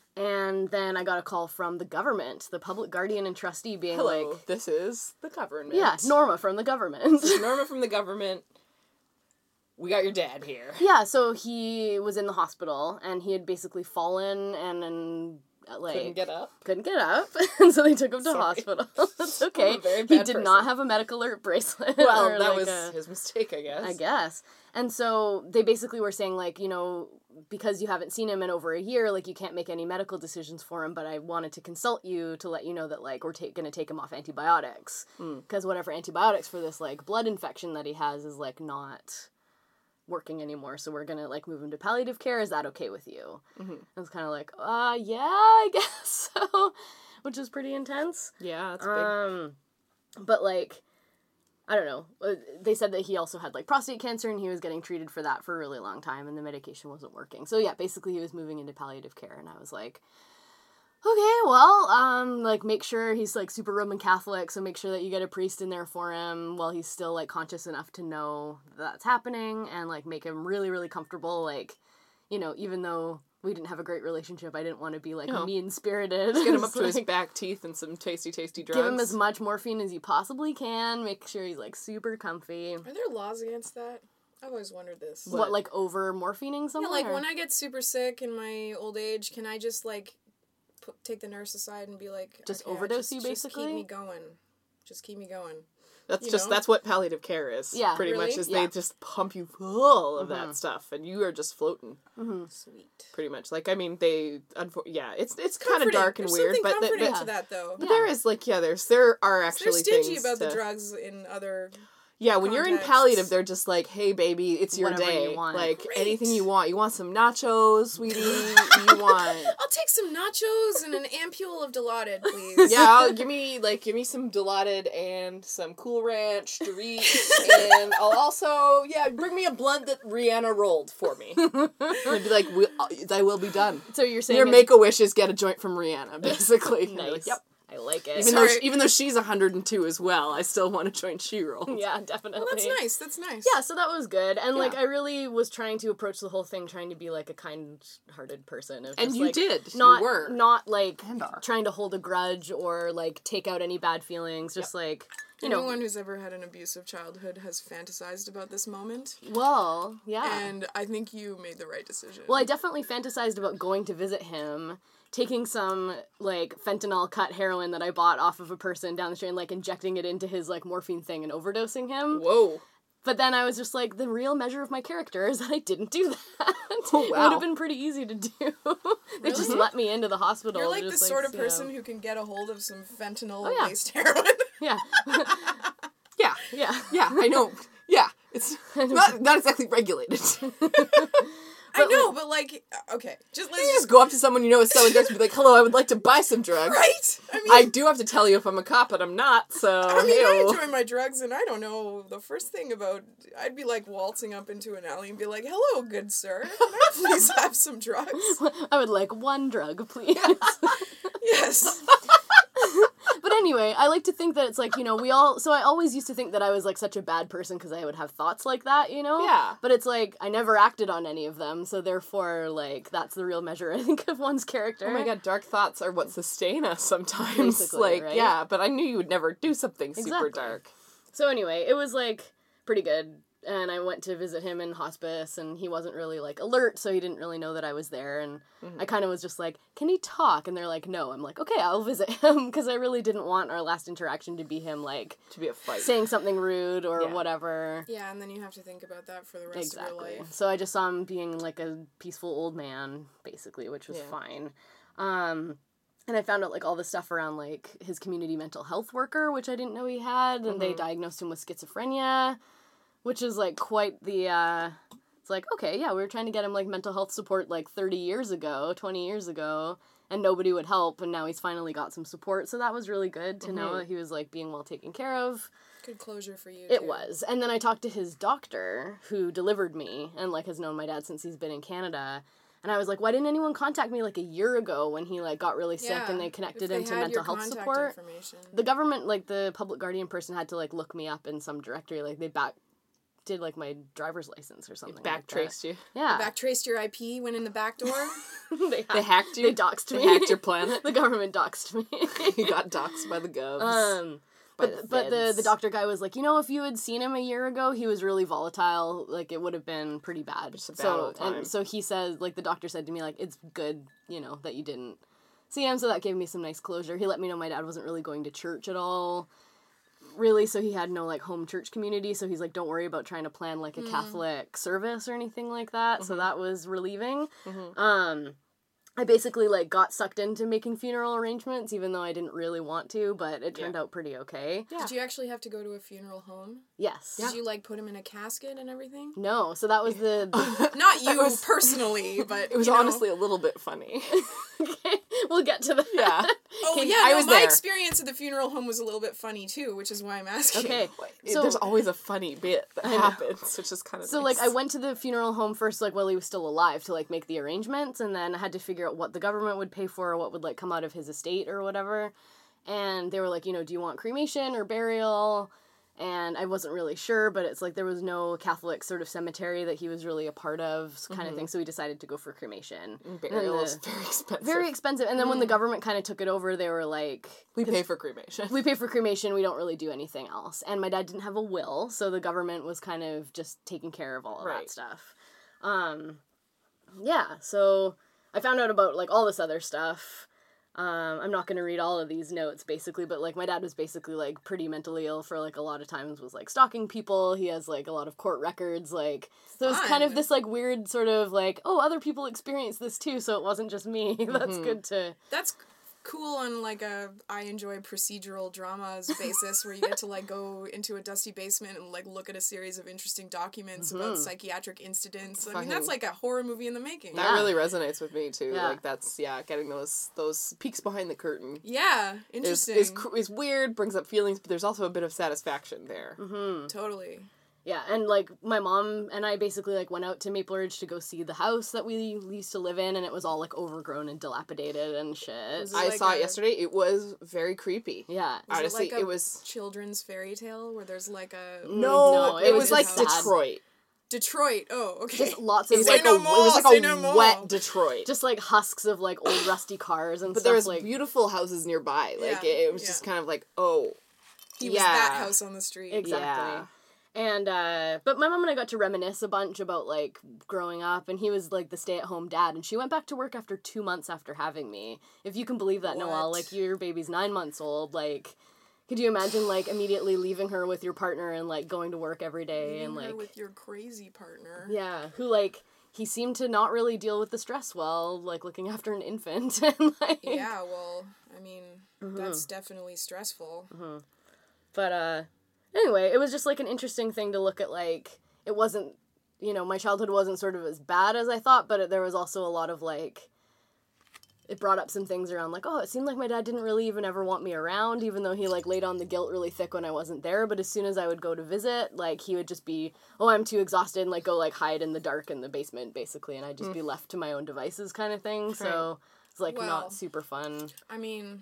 S2: And then I got a call from the government, the public guardian and trustee being
S3: Hello,
S2: like,
S3: this is the government.
S2: yeah, Norma from the government.
S3: Norma from the government. We got your dad here.
S2: Yeah, so he was in the hospital, and he had basically fallen and, and uh, like...
S3: Couldn't get up.
S2: Couldn't get up, and so they took him to
S3: Sorry.
S2: hospital. That's okay.
S3: I'm a very
S2: He
S3: bad
S2: did
S3: person.
S2: not have a medical alert bracelet.
S3: Well,
S2: or,
S3: that
S2: like,
S3: was
S2: a-
S3: his mistake, I guess.
S2: I guess. And so they basically were saying, like, you know, because you haven't seen him in over a year, like, you can't make any medical decisions for him, but I wanted to consult you to let you know that, like, we're ta- going to take him off antibiotics. Because whatever antibiotics for this, like, blood infection that he has is, like, not working anymore, so we're gonna like move him to palliative care. Is that okay with you?
S3: Mm-hmm.
S2: I was kind of like, uh, yeah, I guess so, which is pretty intense.
S3: Yeah, that's big.
S2: Um, but like, I don't know. They said that he also had like prostate cancer and he was getting treated for that for a really long time and the medication wasn't working. So yeah, basically he was moving into palliative care and I was like, okay, well, um, like make sure he's like super Roman Catholic, so make sure that you get a priest in there for him while he's still like conscious enough to know that that's happening and like make him really, really comfortable. Like, you know, even though we didn't have a great relationship, I didn't want to be like
S3: No.
S2: mean-spirited.
S3: Get him up to
S2: like,
S3: his back teeth and some tasty, tasty drugs.
S2: give him as much morphine as you possibly can. Make sure he's like super comfy.
S4: Are there laws against that? I've always wondered this.
S2: What,
S3: What?
S2: like over morphining someone?
S4: Yeah, like
S2: or-
S4: when I get super sick in my old age, can I just like put, take the nurse aside and be like,
S2: Just
S4: okay,
S2: overdose
S4: just,
S2: you,
S4: just
S2: basically?
S4: keep me going, just keep me going.
S3: That's
S4: you
S3: just
S4: know?
S3: that's what palliative care is.
S2: Yeah.
S3: pretty
S4: Really?
S3: much is
S2: Yeah.
S3: they just pump you full of
S2: Mhm.
S3: that stuff, and you are just floating.
S4: Sweet.
S3: Pretty much, like I mean, they unfor- yeah, it's it's kind of
S4: Comforting.
S3: dark and
S4: There's
S3: weird,
S4: something
S3: but, th-
S4: comforting
S3: but,
S4: to that though.
S3: but
S2: Yeah.
S3: there is like yeah, there's there are
S4: They're
S3: actually
S4: stingy
S3: things
S4: about
S3: to,
S4: the drugs in other.
S3: Yeah, when you're in
S4: contexts.
S3: palliative, they're just like, hey, baby, it's your
S2: Whatever
S3: day.
S2: you want.
S3: Like,
S4: Great.
S3: anything you want. You want some nachos, sweetie? You want...
S4: I'll take some nachos and an ampule of Dilaudid, please.
S3: Yeah, I'll, give me, like, give me some Dilaudid and some Cool Ranch, Doritos, and I'll also, yeah, bring me a blunt that Rihanna rolled for me. And I'd be like, we, I will be done.
S2: So you're saying
S3: Your
S2: it's-
S3: Make-A-Wish is get a joint from Rihanna, basically.
S2: Nice.
S3: Yep.
S2: I like it.
S3: Even though,
S4: Sorry.
S3: she, even though she's one hundred two as well, I still want a joint she rolled.
S2: yeah, definitely.
S4: Well, that's nice. That's nice.
S2: Yeah, so that was good. And, like,
S3: Yeah.
S2: I really was trying to approach the whole thing trying to be, like, a kind-hearted person. Of
S3: And
S2: just,
S3: you
S2: like,
S3: did.
S2: Not,
S3: You were.
S2: not, like,
S3: And are.
S2: trying to hold a grudge or, like, take out any bad feelings. Just, like, you know.
S4: Anyone who's ever had an abusive childhood has fantasized about this moment,
S2: Well, yeah.
S4: and I think you made the right decision.
S2: Well, I definitely fantasized about going to visit him, taking some, like, fentanyl cut heroin that I bought off of a person down the street and, like, injecting it into his, like, morphine thing and overdosing him.
S3: Whoa.
S2: But then I was just like, the real measure of my character is that I didn't do that.
S3: Oh,
S2: It would
S3: wow.
S2: have been pretty easy to do. They just
S4: Really?
S2: let me into the hospital.
S4: You're like the
S2: just,
S4: sort of
S2: you know.
S4: person who can get a hold of some
S2: Oh, yeah.
S4: fentanyl-laced heroin.
S2: Yeah.
S3: Yeah.
S2: Yeah.
S3: Yeah, I know. Yeah. It's not, not exactly regulated.
S4: I know, but like, uh, okay, just let's
S3: You
S4: just
S3: just go up to someone you know is selling drugs and be like, hello, I would like to buy some drugs.
S4: right. I mean,
S3: I do have to tell you if I'm a cop, but I'm not, so
S4: I mean, I
S3: hey-o.
S4: enjoy my drugs, and I don't know the first thing about. I'd be like waltzing up into an alley and be like, "Hello, good sir, can I please have some drugs?"
S2: I would like one drug, please.
S4: Yes.
S2: But anyway, I like to think that it's like, you know, we all, so I always used to think that I was like such a bad person because I would have thoughts like that, you know?
S3: Yeah.
S2: But it's like, I never acted on any of them, so therefore, like, that's the real measure, I think, of one's character.
S3: Oh my god, dark thoughts are what sustain us sometimes.
S2: Basically,
S3: like,
S2: right?
S3: yeah, but I knew you would never do something super
S2: Exactly.
S3: dark.
S2: So anyway, it was like pretty good. And I went to visit him in hospice, and he wasn't really like alert, so he didn't really know that I was there. And
S3: Mm-hmm.
S2: I kind of was just like, "Can he talk?" And they're like, "No." I'm like, "Okay, I'll visit him," because I really didn't want our last interaction to be him like
S3: To be a fight.
S2: saying something rude or
S3: Yeah.
S2: whatever.
S4: Yeah, and then you have to think about that for the rest of your
S2: Exactly.
S4: life.
S2: So I just saw him being like a peaceful old man, basically, which was
S3: Yeah.
S2: fine. Um, and I found out like all the stuff around like his community mental health worker, which I didn't know he had, and they
S3: Mhm.
S2: diagnosed him with schizophrenia, which is like quite the. Uh, it's like okay, yeah, we were trying to get him like mental health support like thirty years ago, twenty years ago. And nobody would help, and now he's finally got some support, so that was really good to know
S3: Mhm.
S2: that he was like being well taken care of.
S4: Good closure for you.
S2: It
S4: too.
S2: was. And then I talked to his doctor who delivered me and like has known my dad since he's been in Canada. And I was like, why didn't anyone contact me like a year ago when he like got really sick
S4: Yeah,
S2: and they
S4: if
S2: connected
S4: they
S2: him to
S4: had
S2: mental
S4: your
S2: health
S4: contact
S2: support?
S4: information.
S2: The government, like the public guardian person had to like look me up in some directory. Like they back did like my driver's license or something.
S3: Back
S2: like
S3: traced
S2: that.
S3: you.
S2: Yeah.
S4: Back traced your I P, went in the back door.
S2: they,
S3: They hacked you.
S2: They doxed
S3: They
S2: me.
S3: hacked your planet.
S2: The government doxed me.
S3: You got doxed by the govs.
S2: Um
S3: by
S2: But
S3: the
S2: but the, the
S3: feds.
S2: doctor guy was like, you know, if you had seen him a year ago, he was really volatile. Like it would have been pretty bad.
S3: Just a bad
S2: so
S3: old time.
S2: and so he says, like the doctor said to me, like it's good, you know, that you didn't see him. So that gave me some nice closure. He let me know my dad wasn't really going to church at all, really. So he had no like home church community. So he's like, don't worry about trying to plan like a Catholic service or anything like that. So that was relieving.
S3: Mhm.
S2: Um. I basically, like, got sucked into making funeral arrangements, even though I didn't really want to, but it turned
S3: Yeah.
S2: out pretty okay.
S3: Yeah.
S4: Did you actually have to go to a funeral home?
S2: Yes.
S4: Did you, like, put him in a casket and everything?
S2: No, so that was the... the
S4: Not you
S3: was-
S4: personally, but
S3: It was
S4: you know.
S3: honestly a little bit funny.
S2: okay, we'll get to that.
S3: Yeah.
S4: Oh
S2: Okay,
S4: yeah,
S3: I
S4: no,
S3: was
S4: my
S3: there.
S4: experience at the funeral home was a little bit funny too, which is why I'm asking.
S2: Okay,
S3: It-
S2: so...
S3: There's always a funny bit that
S2: know.
S3: happens, which is kind of
S2: So,
S3: nice.
S2: like, I went to the funeral home first, like, while he was still alive to, like, make the arrangements, and then I had to figure out what the government would pay for or what would, like, come out of his estate or whatever. And they were like, you know, do you want cremation or burial? And I wasn't really sure, but it's like there was no Catholic sort of cemetery that he was really a part of, kind of thing, so we decided to go for cremation.
S3: And burial
S2: And
S3: is
S2: the-
S3: very expensive.
S2: Very expensive. And then when the government kind of took it over, they were like,
S3: we pay for cremation.
S2: we pay for cremation, we don't really do anything else. And my dad didn't have a will, so the government was kind of just taking care of all of
S3: Right.
S2: that stuff. Um, yeah, so I found out about, like, all this other stuff. Um, I'm not going to read all of these notes, basically, but, like, my dad was basically, like, pretty mentally ill for, like, a lot of times, was, like, stalking people. He has, like, a lot of court records, like, so it was kind of
S4: Fun.
S2: this, like, weird sort of, like, oh, other people experience this, too, so it wasn't just me. That's good to...
S4: That's cool on like a I enjoy procedural dramas basis where you get to like go into a dusty basement and like look at a series of interesting documents about psychiatric incidents. I mean,
S3: Fucking-
S4: that's like a horror movie in the making.
S3: That
S2: Yeah.
S3: really resonates with me too.
S2: Yeah.
S3: Like that's yeah, getting those those peeks behind the curtain
S4: Yeah,
S3: is
S4: interesting.
S3: is cr- is weird, brings up feelings, but there's also a bit of satisfaction there.
S4: Totally.
S2: Yeah, and, like, my mom and I basically, like, went out to Maple Ridge to go see the house that we used to live in, and it was all, like, overgrown and dilapidated and shit.
S4: Was it
S3: I
S4: like
S3: saw
S4: a-
S3: it yesterday. It was very creepy.
S2: Yeah.
S4: Was
S3: Honestly,
S4: it, like a
S3: it was
S4: children's fairy tale where there's like a
S3: no,
S2: No,
S3: it,
S2: it
S3: was
S2: was
S3: like
S2: just sad.
S3: Detroit.
S4: Detroit. Oh, okay.
S2: Just lots
S3: It
S2: of,
S3: was
S4: Say
S2: like,
S3: like
S4: no
S3: a
S4: more,
S3: it was
S4: say
S3: like a
S4: no more.
S3: wet Detroit.
S2: just, like, husks of, like, old rusty cars and
S3: but
S2: stuff,
S3: there was
S2: like...
S3: beautiful houses nearby. Like
S4: Yeah,
S3: it, it was
S4: yeah.
S3: just kind of like, oh,
S4: he
S3: yeah.
S4: was that house on the street.
S2: Exactly.
S3: Yeah.
S2: And, uh, but my mom and I got to reminisce a bunch about, like, growing up, and he was, like, the stay-at-home dad, and she went back to work after two months after having me. If you can believe that, Noelle,
S4: What?
S2: like, your baby's nine months old, like, could you imagine, like, immediately leaving her with your partner and, like, going to work every day,
S4: Leaving
S2: and,
S4: her
S2: like,
S4: with your crazy partner.
S2: yeah, who, like, he seemed to not really deal with the stress well, like, looking after an infant, and, like...
S4: Yeah, well, I mean,
S2: Mm-hmm.
S4: that's definitely stressful.
S2: But, uh, anyway, it was just, like, an interesting thing to look at, like, it wasn't, you know, my childhood wasn't sort of as bad as I thought, but it, there was also a lot of, like, it brought up some things around, like, oh, it seemed like my dad didn't really even ever want me around, even though he, like, laid on the guilt really thick when I wasn't there, but as soon as I would go to visit, like, he would just be, oh, I'm too exhausted, and, like, go, like, hide in the dark in the basement, basically, and I'd just be left to my own devices kind of thing, so it's, like,
S4: Well-
S2: not super fun.
S4: I mean,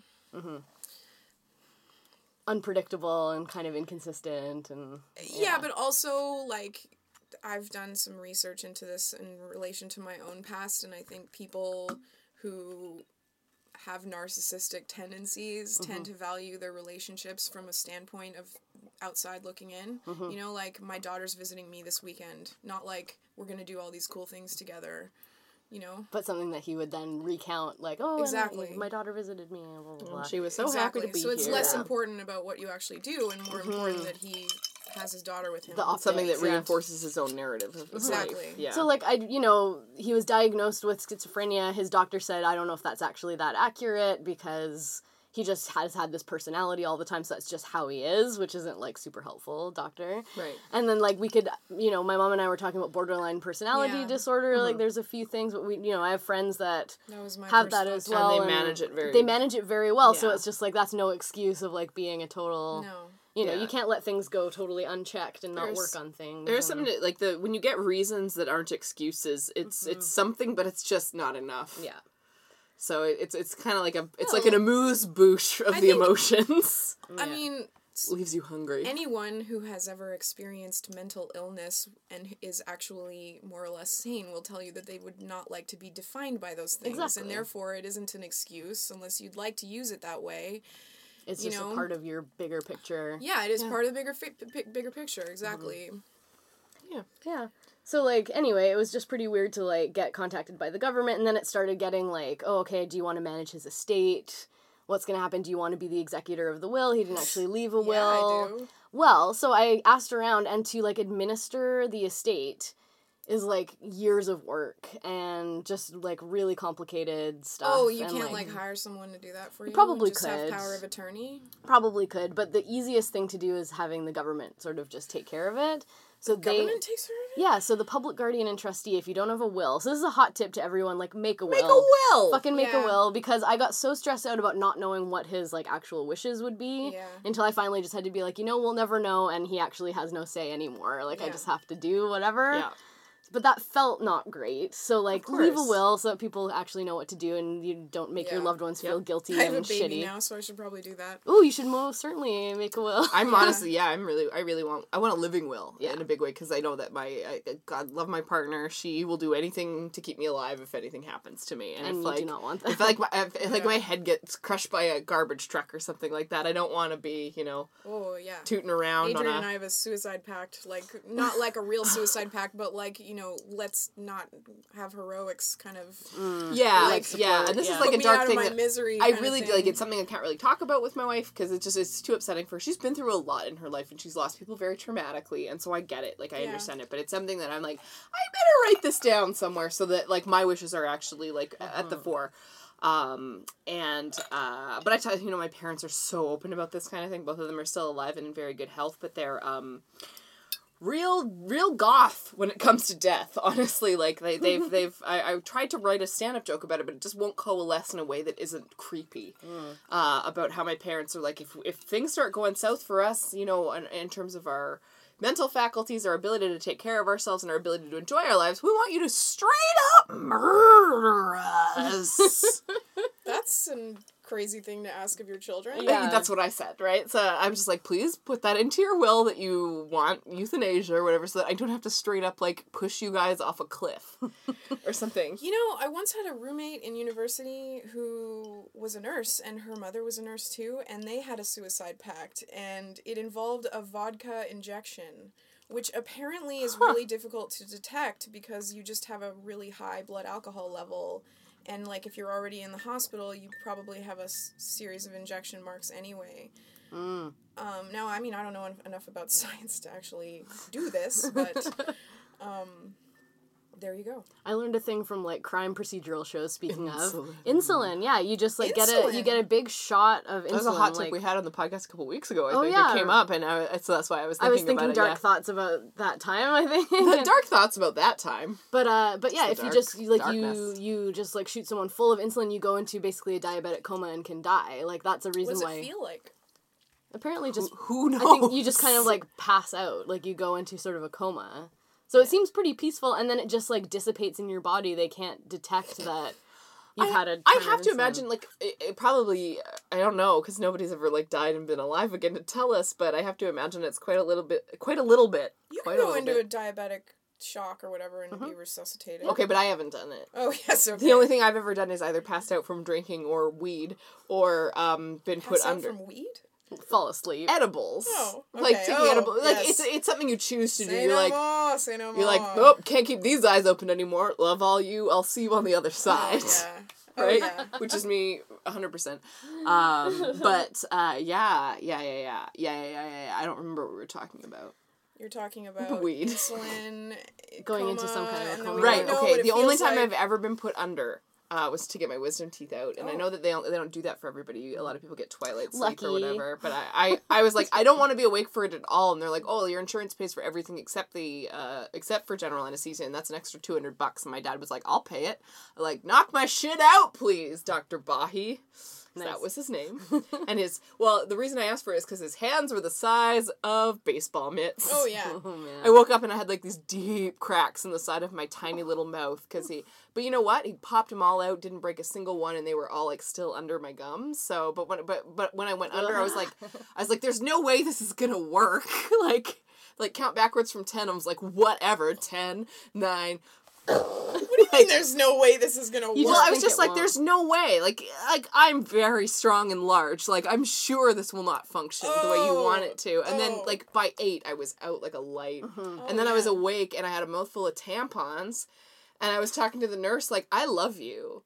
S2: Unpredictable and kind of inconsistent, and...
S4: yeah, but also, like, I've done some research into this in relation to my own past, and I think people who have narcissistic tendencies tend to value their relationships from a standpoint of outside looking in. You know, like, my daughter's visiting me this weekend, not like we're gonna do all these cool things together, you know?
S2: But something that he would then recount, like, oh, and,
S4: Exactly.
S2: like, my daughter visited me, and blah, blah, blah.
S3: She was so
S4: exactly.
S3: happy to be
S4: so it's
S3: here.
S4: less
S2: Yeah.
S4: important about what you actually do and more important that he has his daughter with him.
S2: The optics,
S3: Something that
S2: yeah.
S3: reinforces his own narrative of his
S4: Exactly.
S3: life. Yeah.
S2: So, like, I, you know, he was diagnosed with schizophrenia. His doctor said, I don't know if that's actually that accurate, because he just has had this personality all the time, so that's just how he is, which isn't, like, super helpful, doctor.
S3: Right.
S2: And then, like, we could, you know, my mom and I were talking about borderline personality
S4: Yeah.
S2: disorder. Like, there's a few things, but we, you know, I have friends that
S4: That was my
S2: have
S4: first
S2: that
S4: thought
S2: as
S4: too.
S2: well.
S3: And they manage it very-
S2: They manage it very well, so
S3: Yeah.
S2: it's just, like, that's no excuse of, like, being a total...
S4: No.
S2: You know,
S3: Yeah.
S2: you can't let things go totally unchecked and not
S3: There's-
S2: work on things.
S3: There's
S2: and-
S3: something to, like the when you get reasons that aren't excuses, it's it's something, but it's just not enough.
S2: Yeah.
S3: So it, it's it's kind of like a it's
S4: Well,
S3: like an amuse bouche of
S4: I
S3: the
S4: think-
S3: emotions.
S4: I
S2: Yeah.
S4: mean,
S3: Leaves you hungry.
S4: anyone who has ever experienced mental illness and is actually more or less sane will tell you that they would not like to be defined by those things.
S2: Exactly.
S4: And therefore, it isn't an excuse unless you'd like to use it that way.
S2: It's
S4: you
S2: just
S4: know?
S2: a part of your bigger picture.
S4: Yeah, it is part of the bigger, fi- pi- bigger picture. Exactly.
S2: Yeah. So, like, anyway, it was just pretty weird to, like, get contacted by the government, and then it started getting, like, oh, okay, do you want to manage his estate? What's going to happen? Do you want to be the executor of the will? He didn't actually leave a will.
S4: Yeah, I do.
S2: Well, so I asked around, and to, like, administer the estate, is like years of work and just like really complicated stuff.
S4: Oh, you
S2: and,
S4: can't like, hire someone to do that for you?
S2: Probably
S4: just
S2: could.
S4: Have power of attorney?
S2: Probably could, but the easiest thing to do is having the government sort of just take care of it. So
S4: the
S2: they
S4: government takes care of it?
S2: Yeah, so the public guardian and trustee, if you don't have a will, so this is a hot tip to everyone, like make a will.
S3: Make a will.
S2: Fucking make
S4: Yeah.
S2: a will, because I got so stressed out about not knowing what his like actual wishes would be
S4: Yeah.
S2: until I finally just had to be like, you know, we'll never know, and he actually has no say anymore. Like I
S4: Yeah.
S2: just have to do whatever.
S3: Yeah.
S2: But that felt not great. So like leave a
S3: course.
S2: will so that people actually know what to do and you don't make your
S4: Yeah.
S2: loved ones feel
S3: Yep.
S2: guilty
S4: I have
S2: and
S4: a baby
S2: shitty.
S4: now, so I should probably do that.
S2: Ooh, you should most certainly make a will.
S3: I'm honestly, yeah, I'm really, I really want, I want a living will
S2: Yeah.
S3: in a big way, because I know that my, I, God love my partner, she will do anything to keep me alive if anything happens to me, and,
S2: And
S3: if
S2: you
S3: like,
S2: do not want that.
S3: if like my, if, if, like
S4: Yeah.
S3: my head gets crushed by a garbage truck or something like that, I don't want to be, you know,
S4: Oh, yeah.
S3: tooting around
S4: Adrian
S3: on
S4: and I
S3: a,
S4: have a suicide pact, like, not like a real suicide pact, but like, you know, let's not have heroics kind of
S3: yeah,
S2: like
S3: like,
S2: support,
S3: yeah, and this
S2: yeah.
S3: is like
S4: put
S3: a
S4: me
S3: dark
S4: out
S3: thing
S4: of my
S3: that
S4: misery.
S3: I
S4: kind
S3: really
S4: of
S3: like.
S4: thing.
S3: It's something I can't really talk about with my wife because it's just it's too upsetting for her. She's been through a lot in her life and she's lost people very traumatically, and so I get it. Like I
S4: Yeah.
S3: understand it, but it's something that I'm like, I better write this down somewhere so that like my wishes are actually like at the fore. Um and uh but I tell you, you know, my parents are so open about this kind of thing. Both of them are still alive and in very good health, but they're um real real goth when it comes to death, honestly. Like they, they've they've I, I tried to write a stand-up joke about it, but it just won't coalesce in a way that isn't creepy. Uh, about how my parents are like, if if things start going south for us, you know, in, in terms of our mental faculties, our ability to take care of ourselves, and our ability to enjoy our lives, we want you to straight up murder us.
S4: That's a crazy thing to ask of your children.
S2: Yeah.
S3: That's what I said, right? So I'm just like, please put that into your will that you want euthanasia or whatever, so that I don't have to straight up, like, push you guys off a cliff or something.
S4: You know, I once had a roommate in university who was a nurse, and her mother was a nurse too, and they had a suicide pact, and it involved a vodka injection, which apparently is really difficult to detect because you just have a really high blood alcohol level. And, like, if you're already in the hospital, you probably have a s- series of injection marks anyway.
S2: Mm.
S4: Um, now, I mean, I don't know en- enough about science to actually do this, but um, there you go.
S2: I learned a thing from like crime procedural shows. Speaking
S3: Insulin.
S2: of insulin, yeah, you just like get a
S4: Insulin.
S2: you get a big shot of insulin.
S3: That was a hot tip
S2: like,
S3: we had on the podcast a couple weeks ago, I
S2: Oh,
S3: think.
S2: yeah.
S3: It came up, and I, so that's why I was thinking
S2: I was thinking
S3: about
S2: dark
S3: it,
S2: thoughts about that time. I think
S3: yeah. Dark thoughts about that time.
S2: But uh, but yeah,
S3: It's
S2: if
S3: the
S2: you
S3: dark-
S2: just like
S3: darkness.
S2: you you just like shoot someone full of insulin, you go into basically a diabetic coma and can die. Like that's a
S4: What
S2: reason
S4: does
S2: why.
S4: it feel like?
S2: Apparently, just
S3: Who knows?
S2: I think you just kind of like pass out, like you go into sort of a coma. So it seems pretty peaceful, and then it just like dissipates in your body. They can't detect that you've
S3: I,
S2: had a.
S3: I
S2: ton of
S3: have to
S2: insulin.
S3: imagine, like, it, it probably, I don't know, because nobody's ever, like, died and been alive again to tell us, but I have to imagine it's quite a little bit, quite a little bit.
S4: You
S3: quite
S4: can go
S3: a
S4: into
S3: little
S4: a diabetic shock or whatever and be resuscitated.
S3: bit. Okay, but I haven't done it.
S4: Oh, yes, okay.
S3: The only thing I've ever done is either passed out from drinking or weed, or um, been
S4: Pass
S3: put
S4: out
S3: under
S4: from weed?
S2: fall asleep.
S3: edibles.
S4: Oh,
S3: Like
S4: okay.
S3: taking
S4: Oh,
S3: edibles. Like
S4: yes.
S3: it's it's something you choose to do.
S4: Say
S3: You're
S4: no
S3: like
S4: more, say no more.
S3: you're like, oh, can't keep these eyes open anymore. Love all you. I'll see you on the other side.
S4: Oh, yeah. Oh,
S3: Right?
S4: yeah.
S3: Which is me one hundred percent. Um, but uh, yeah, yeah, yeah, yeah, yeah, yeah, yeah, yeah. I don't remember what we were talking about.
S4: You're talking about
S3: Weed.
S4: insulin,
S2: Going into
S4: coma,
S2: some kind of a
S4: and then
S2: coma.
S4: we
S3: Right,
S4: don't know
S3: okay.
S4: what it
S3: The only
S4: feels
S3: time
S4: like.
S3: I've ever been put under uh, was to get my wisdom teeth out. And I
S4: Oh.
S3: know that they don't, they don't do that for everybody. A lot of people get twilight sleep
S2: Lucky.
S3: or whatever. But I, I, I was like, I don't want to be awake for it at all. And they're like, oh, your insurance pays for everything except the uh, except for general anesthesia. And that's an extra two hundred bucks. And my dad was like, I'll pay it. I'm like, knock my shit out, please, Doctor Bahi.
S2: Nice.
S3: That was his name. And his, well, the reason I asked for it is because his hands were the size of baseball mitts.
S4: Oh, yeah.
S2: Oh man.
S3: I woke up and I had like these deep cracks in the side of my tiny little mouth because he, but you know what? He popped them all out, didn't break a single one, and they were all like still under my gums. So, but when, but, but when I went under, I was like, I was like, there's no way this is gonna work. like, like count backwards from ten. I was like, whatever, ten, nine.
S4: What do you mean there's no way this is gonna work?
S2: You
S3: Well, I was
S2: think
S3: just
S2: it
S3: like,
S2: won't.
S3: there's no way. Like, like I'm very strong and large. Like, I'm sure this will not function the way you want it to. And then,
S4: Oh.
S3: like, by eight, I was out like a light.
S2: Mm-hmm.
S3: And then I was
S4: yeah.
S3: awake, and I had a mouthful of tampons. And I was talking to the nurse, like, I love you.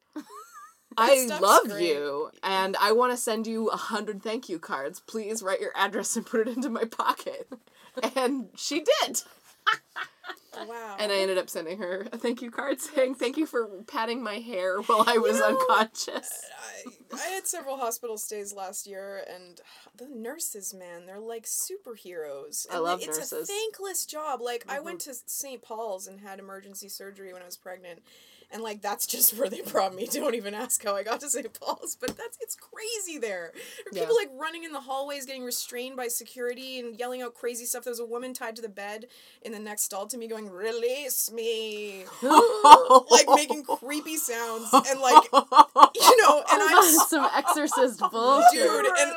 S3: I
S4: stuff's
S3: love
S4: great.
S3: you. And I want to send you a hundred thank you cards. Please write your address and put it into my pocket. And she did.
S4: Wow.
S3: And I ended up sending her a thank you card saying, thank you for patting my hair while I was
S4: You know,
S3: unconscious.
S4: I, I had several hospital stays last year, and the nurses, man, they're like superheroes.
S3: I
S4: And
S3: love
S4: it's
S3: nurses.
S4: It's a thankless job. Like,
S3: Mm-hmm.
S4: I went to Saint Paul's and had emergency surgery when I was pregnant. And, like, that's just where they brought me. Don't even ask how I got to Saint Paul's. But that's, it's crazy there. There are
S3: Yeah.
S4: people, like, running in the hallways, getting restrained by security and yelling out crazy stuff. There was a woman tied to the bed in the next stall to me going, release me. Like, making creepy sounds. And, like, you know, and I'm...
S2: Some exorcist bullshit.
S4: Dude, and...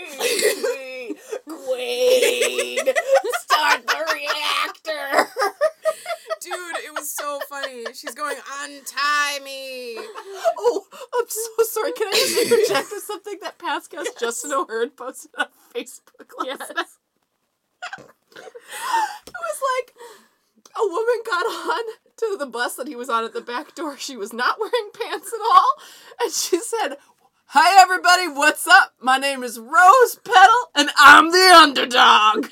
S3: Queen! Start the reactor!
S4: Dude, it was so funny. She's going, untie me.
S3: Oh, I'm so sorry. Can I just interject with something that past guest Justin O'Hearn posted on Facebook last
S2: Yes.
S3: night? It was like, a woman got on to the bus that he was on at the back door. She was not wearing pants at all. And she said, hi everybody, what's up? My name is Rose Petal, and I'm the underdog.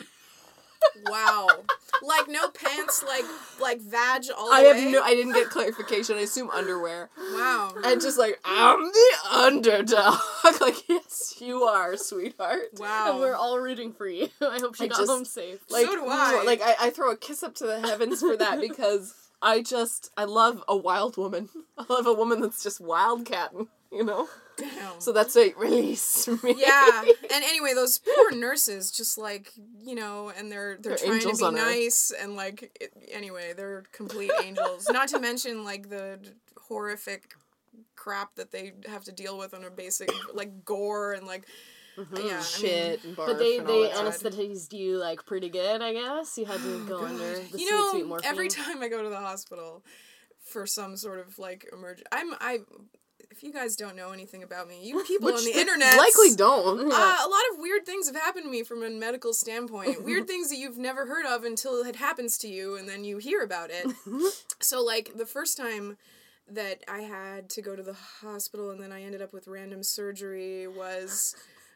S4: Wow. Like, no pants, like, like vag all the
S3: I
S4: way?
S3: have no, I didn't get clarification. I assume underwear.
S4: Wow.
S3: And just like, I'm the underdog. Like, yes, you are, sweetheart.
S4: Wow.
S2: And we're all rooting for you. I hope she
S3: I
S2: got
S3: just-
S2: home safe.
S3: Like,
S4: So do I.
S3: Like, I, I throw a kiss up to the heavens for that because I just, I love a wild woman. I love a woman that's just wildcatting, you know?
S4: Damn.
S3: So that's it, release me.
S4: Yeah. And anyway, those poor nurses just like, you know, and they're they're,
S3: They're
S4: trying to
S3: angels
S4: be
S3: on earth.
S4: nice and like it, anyway, they're complete angels. Not to mention like the horrific crap that they have to deal with on a basic like gore and like
S3: Mm-hmm.
S4: yeah, I mean,
S3: Shit and barf
S2: But they,
S3: and all
S2: they
S3: that stuff.
S2: anesthetized you, like, pretty good, I guess. You had to go under the
S4: you
S2: sweet,
S4: know,
S2: sweet morphine.
S4: every time I go to the hospital for some sort of like emerg I'm I if you guys don't know anything about me, you people
S3: Which
S4: on the
S3: they
S4: internet
S3: likely don't.
S4: Uh, a lot of weird things have happened to me from a medical standpoint. Weird things that you've never heard of until it happens to you, and then you hear about it. So, like, the first time that I had to go to the hospital and then I ended up with random surgery was,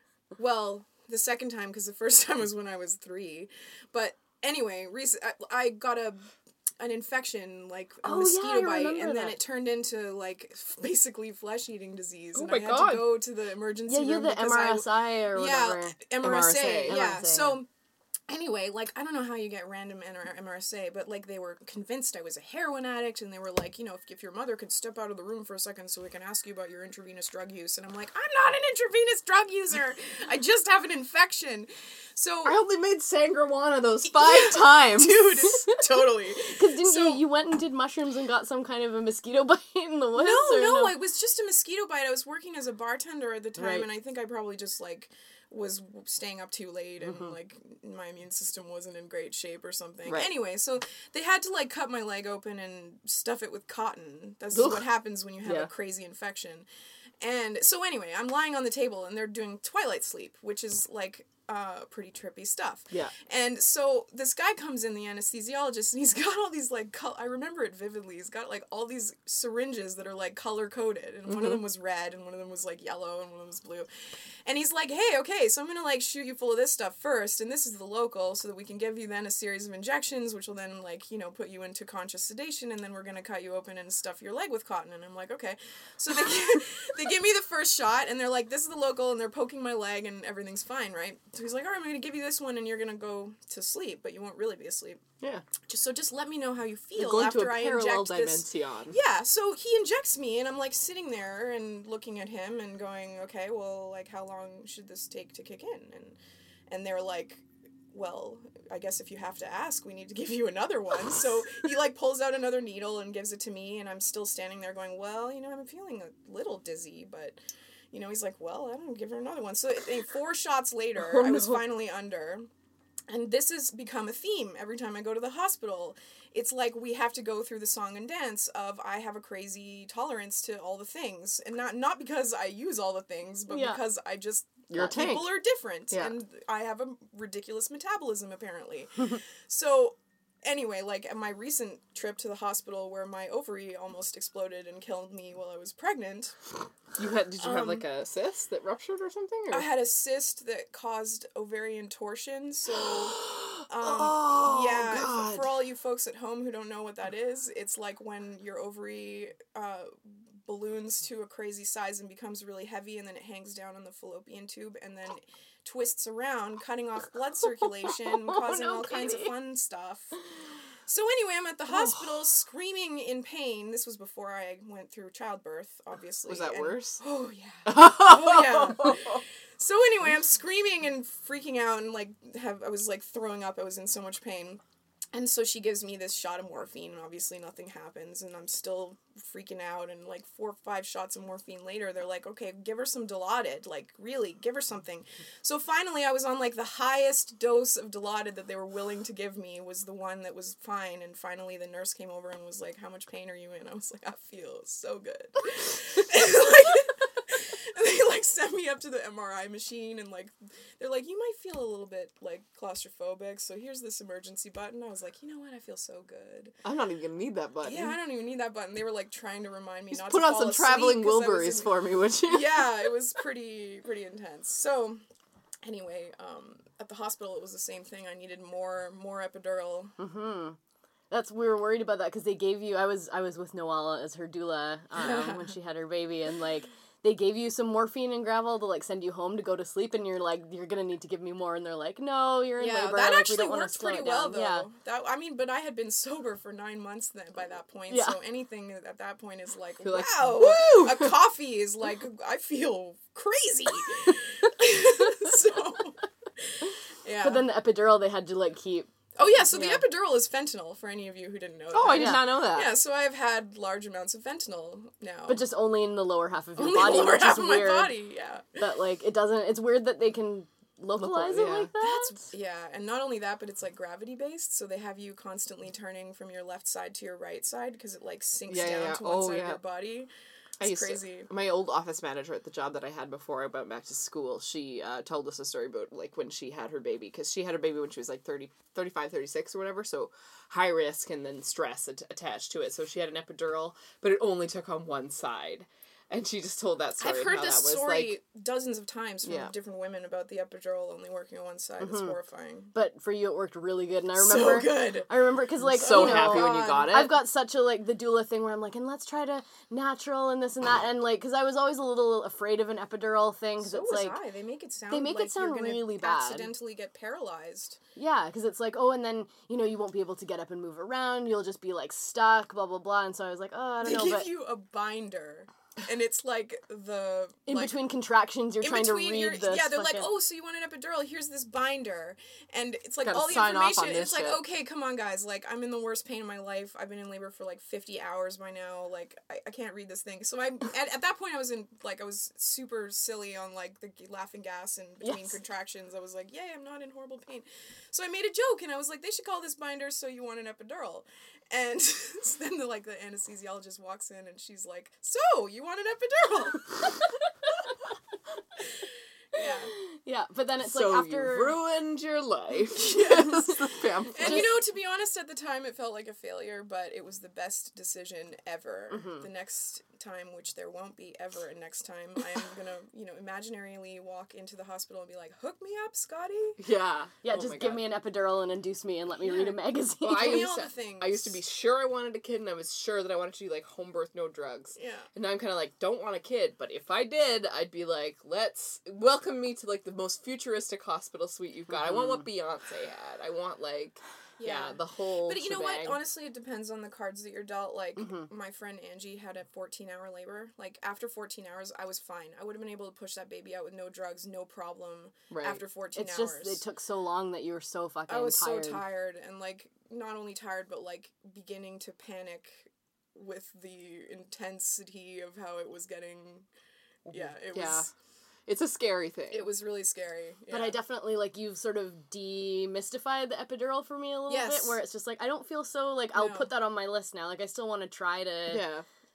S4: well, the second time, because the first time was when I was three. But anyway, rec- I, I got a an infection, like a
S2: Oh,
S4: mosquito
S2: yeah, I
S4: bite,
S2: remember
S4: and then
S2: that.
S4: it turned into, like, f- basically flesh-eating disease.
S3: Oh
S4: and
S3: my
S4: I had
S3: God.
S4: to go to the emergency
S2: yeah, you're
S4: room
S2: the
S4: because
S2: M
S4: I-
S2: R S I or whatever.
S4: yeah, M R S A,
S3: M R S A,
S4: yeah.
S2: M R S A,
S4: So, anyway, like, I don't know how you get random M R S A, but, like, they were convinced I was a heroin addict, and they were like, you know, if, if your mother could step out of the room for a second so we can ask you about your intravenous drug use. And I'm like, I'm not an intravenous drug user. I just have an infection. So,
S3: I only made Sangrewana those five times.
S4: dude, totally.
S2: Because didn't
S4: So-
S2: you, you went and did mushrooms and got some kind of a mosquito bite in the woods?
S4: No,
S2: or
S4: no, it was just a mosquito bite. I was working as a bartender at the time,
S2: Right.
S4: and I think I probably just, like, was staying up too late, and, like, my immune system wasn't in great shape or something.
S3: Right.
S4: Anyway, so they had to, like, cut my leg open and stuff it with cotton. That's
S3: Ugh.
S4: what happens when you have
S3: Yeah.
S4: a crazy infection. And so anyway, I'm lying on the table, and they're doing twilight sleep, which is, like, uh, pretty trippy stuff.
S3: Yeah.
S4: And so this guy comes in, the anesthesiologist, and he's got all these, like, col- I remember it vividly. He's got, like, all these syringes that are, like, color-coded. And one of them was red, and one of them was, like, yellow, and one of them was blue. And he's like, hey, okay, so I'm going to, like, shoot you full of this stuff first, and this is the local, so that we can give you then a series of injections, which will then, like, you know, put you into conscious sedation, and then we're going to cut you open and stuff your leg with cotton. And I'm like, okay. So they, they give me the first shot, and they're like, this is the local, and they're poking my leg, and everything's fine, right? So he's like, all right, I'm going to give you this one, and you're going to go to sleep, but you won't really be asleep.
S3: Yeah.
S4: Just So just let me know how you feel
S3: You're going
S4: after
S3: to a
S4: I
S3: parallel
S4: inject this.
S3: dimension.
S4: Yeah, so he injects me, and I'm, like, sitting there and looking at him and going, okay, well, like, how long should this take to kick in? And and they're like, well, I guess if you have to ask, we need to give you another one. So he, like, pulls out another needle and gives it to me, and I'm still standing there going, well, you know, I'm feeling a little dizzy, but, you know, he's like, well, I don't know, give her another one. So eh, four shots later,
S3: Oh,
S4: I was
S3: no.
S4: finally under. And this has become a theme every time I go to the hospital. It's like we have to go through the song and dance of I have a crazy tolerance to all the things. And not not because I use all the things, but
S2: Yeah.
S4: because I just
S3: You're a tank.
S4: people are different.
S3: Yeah.
S4: And I have a ridiculous metabolism apparently. So anyway, like at my recent trip to the hospital where my ovary almost exploded and killed me while I was pregnant.
S3: You had? Did you have
S4: Um,
S3: like a cyst that ruptured or something? Or?
S4: I had a cyst that caused ovarian torsion, so
S3: oh,
S4: yeah,
S3: God.
S4: For, for all you folks at home who don't know what that is, it's like when your ovary uh, balloons to a crazy size and becomes really heavy, and then it hangs down on the fallopian tube, and then twists around, cutting off blood circulation,
S3: Oh,
S4: causing
S3: no,
S4: all
S3: Katie.
S4: kinds of fun stuff. So anyway, I'm at the hospital screaming in pain. This was before I went through childbirth, obviously.
S3: Was that
S4: and,
S3: worse?
S4: Oh, yeah. Oh, yeah. So anyway, I'm screaming and freaking out and, like, have I was, like, throwing up. I was in so much pain. And so she gives me this shot of morphine, and obviously nothing happens, and I'm still freaking out, and, like, four or five shots of morphine later, they're like, okay, give her some Dilaudid, like, really, give her something. So finally, I was on, like, the highest dose of Dilaudid that they were willing to give me was the one that was fine, and finally the nurse came over and was like, how much pain are you in? I was like, I feel so good. and, like, and they, like, sent me up to the M R I machine, and, like, they're like, you might feel a little bit, like, claustrophobic, so here's this emergency button. I was like, you know what, I feel so good.
S3: I'm not even gonna need that button.
S4: Yeah, I don't even need that button. They were, like, trying to remind me
S3: Just
S4: not
S3: put
S4: to
S3: on
S4: fall
S3: some
S4: asleep
S3: traveling
S4: 'cause I was
S3: Wilburys
S4: in-
S3: for me, would you?
S4: Yeah, it was pretty, pretty intense. So, anyway, um, at the hospital, it was the same thing. I needed more, more epidural.
S2: Mm-hmm. That's we were worried about that because they gave you. I was I was with Noella as her doula um, when she had her baby, and like they gave you some morphine and gravel to like send you home to go to sleep, and you're like you're gonna need to give me more, and they're like, no, you're in
S4: Yeah,
S2: labor.
S4: that
S2: like,
S4: actually
S2: we don't wanna
S4: worked
S2: slow
S4: pretty
S2: it
S4: well,
S2: down.
S4: though.
S2: Yeah.
S4: That I mean, but I had been sober for nine months then by that point,
S2: Yeah.
S4: so anything at that point is like,
S3: You're like,
S4: wow,
S3: woo!
S4: a coffee is like, I feel crazy. so, yeah.
S2: But then the epidural they had to like keep.
S4: Oh, yeah, so the
S2: Yeah.
S4: epidural is fentanyl, for any of you who didn't know
S3: Oh,
S4: that.
S3: I did
S2: Yeah.
S3: not know that.
S4: Yeah, so I've had large amounts of fentanyl now.
S2: But just only in the lower half of your
S4: Only
S2: body,
S4: lower
S2: which
S4: half
S2: is
S4: of
S2: weird.
S4: my body, yeah.
S2: But like it doesn't. It's weird that they can localize
S3: Local-
S2: it
S3: yeah.
S2: like that.
S4: That's, yeah, and not only that, but it's like gravity based, so they have you constantly turning from your left side to your right side because it like sinks
S3: Yeah, yeah,
S4: down
S3: yeah.
S4: to one
S3: Oh,
S4: side
S3: yeah.
S4: of your body.
S3: I
S4: It's
S3: used
S4: crazy.
S3: To, my old office manager at the job that I had before I went back to school, she uh, told us a story about like when she had her baby, because she had her baby when she was like thirty, thirty-five, thirty-six or whatever, so high risk and then stress at- attached to it. So she had an epidural, but it only took on one side. And she just told that story.
S4: I've
S3: of
S4: heard
S3: how
S4: this
S3: that was,
S4: story
S3: like,
S4: dozens of times from
S3: Yeah.
S4: different women about the epidural only working on one side. It's
S2: Mhm.
S4: horrifying.
S2: But for you, it worked really good, and I
S4: So
S2: remember.
S4: good.
S2: I remember because like
S3: so
S2: you know,
S3: happy when you
S4: God.
S3: got it.
S2: I've got such a like the doula thing where I'm like, and let's try to natural and this and that, and like because I was always a little afraid of an epidural thing because
S4: So
S2: it's
S4: was
S2: like
S4: I. They make it sound
S2: they make it
S4: like
S2: sound
S4: you're gonna
S2: really bad.
S4: accidentally get paralyzed.
S2: yeah, because it's like oh, and then you know you won't be able to get up and move around. You'll just be like stuck, blah blah blah. And so I was like, oh, I don't
S4: They
S2: know,
S4: give
S2: but
S4: you a binder, and it's like the
S2: in
S4: like,
S2: between contractions, you're
S4: in
S2: trying
S4: between
S2: to read
S4: your,
S2: the
S4: yeah, they're like,
S2: fucking-
S4: oh, so you want an epidural? Here's this binder, and it's like
S3: Gotta
S4: all the
S3: sign off
S4: information.
S3: on this
S4: It's like,
S3: shit.
S4: okay, come on, guys. Like, I'm in the worst pain of my life. I've been in labor for like fifty hours by now. Like, I, I can't read this thing. So I at, at that point I was in like I was super silly on like the laughing gas and between
S2: Yes.
S4: contractions. I was like, yay, I'm not in horrible pain. So I made a joke and I was like, they should call this binder "So You Want an Epidural." And then the like the anesthesiologist walks in and she's like, "So you want an epidural?" Yeah.
S2: yeah, but then it's
S3: so
S2: like after
S3: you ruined your life.
S4: Yes.
S3: The pamphlet.
S4: And you know, to be honest, at the time it felt like a failure, but it was the best decision ever.
S2: Mhm.
S4: The next time, which there won't be ever a next time, I am gonna, you know, imaginarily walk into the hospital and be like, "Hook me up, Scotty."
S3: Yeah.
S2: yeah,
S3: Oh my
S2: just give
S3: God.
S2: me an epidural and induce me and let me
S4: Yeah.
S2: read a magazine.
S3: Well, I
S4: Give me
S3: used
S4: all
S3: to,
S4: the things.
S3: I used to be sure I wanted a kid, and I was sure that I wanted to do like home birth, no drugs.
S4: Yeah.
S3: And now I'm kind of like, don't want a kid, but if I did, I'd be like, let's welcome me to like the most futuristic hospital suite you've got. I want what Beyonce had. I want like, yeah,
S4: Yeah.
S3: the whole.
S4: But you know what?
S3: shebang.
S4: Honestly, it depends on the cards that you're dealt. Like,
S2: Mhm.
S4: my friend Angie had a fourteen-hour labor. Like, after fourteen hours, I was fine. I would have been able to push that baby out with no drugs, no problem,
S3: Right.
S4: after fourteen
S2: it's
S4: hours.
S2: just it took so long that you were so fucking
S4: I was
S2: tired.
S4: so tired, and, like, not only tired, but, like, beginning to panic with the intensity of how it was getting. Yeah, it
S3: Yeah.
S4: was...
S3: It's a scary thing.
S4: It was really scary.
S2: But
S4: yeah.
S2: I definitely like you've sort of demystified the epidural for me a little
S4: Yes.
S2: bit, where it's just like I don't feel so like I'll
S4: No.
S2: put that on my list now. Like I still want to try to
S3: yeah.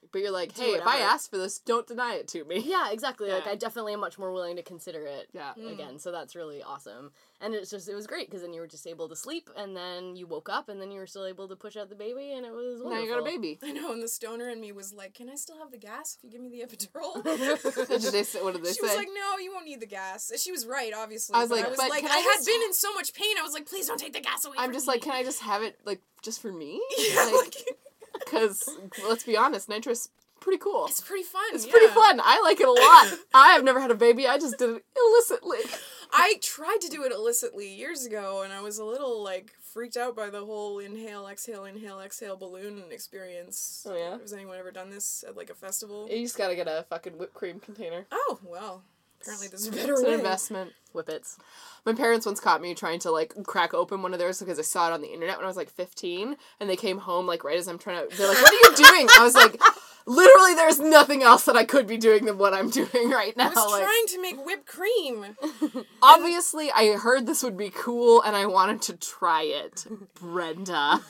S3: But you're like,
S2: do
S3: hey, if I
S2: whatever.
S3: ask for this, don't deny it to me.
S2: Yeah, exactly. Like,
S3: Yeah.
S2: I definitely am much more willing to consider it
S3: Yeah.
S2: again. So that's really awesome. And it's just, it was great because then you were just able to sleep and then you woke up and then you were still able to push out the baby and it was wonderful.
S3: Now you got a baby.
S4: I know, and the stoner in me was like, can I still have the gas if you give me the epidural?
S3: Did they say, what did they
S4: She
S3: say?
S4: was like, no, you won't need the gas. She was right, obviously.
S3: I was
S4: but
S3: like,
S4: I was
S3: but
S4: like,
S3: can
S4: I,
S3: I
S4: had
S3: just-
S4: been in so much pain. I was like, please don't take the gas away
S3: I'm
S4: from
S3: just
S4: me.
S3: like, can I just have it, like, just for me?
S4: Yeah, like,
S3: Because, let's be honest, nitrous, pretty cool.
S4: it's pretty fun.
S3: It's
S4: yeah.
S3: pretty fun. I like it a lot. I have never had a baby. I just did it illicitly.
S4: I tried to do it illicitly years ago, and I was a little, like, freaked out by the whole inhale, exhale, inhale, exhale balloon experience.
S3: Oh, yeah?
S4: Has anyone ever done this at, like, a festival?
S3: You just gotta get a fucking whipped cream container.
S4: Oh, well. Apparently there's a better
S3: It's an
S4: way.
S3: investment.
S2: Whippets.
S3: My parents once caught me trying to, like, crack open one of theirs because I saw it on the internet when I was, like, fifteen, and they came home, like, right as I'm trying to... They're like, what are you doing? I was like, literally, there's nothing else that I could be doing than what I'm doing right now.
S4: I was
S3: like,
S4: trying to make whipped cream.
S3: obviously, I heard this would be cool, and I wanted to try it. Brenda.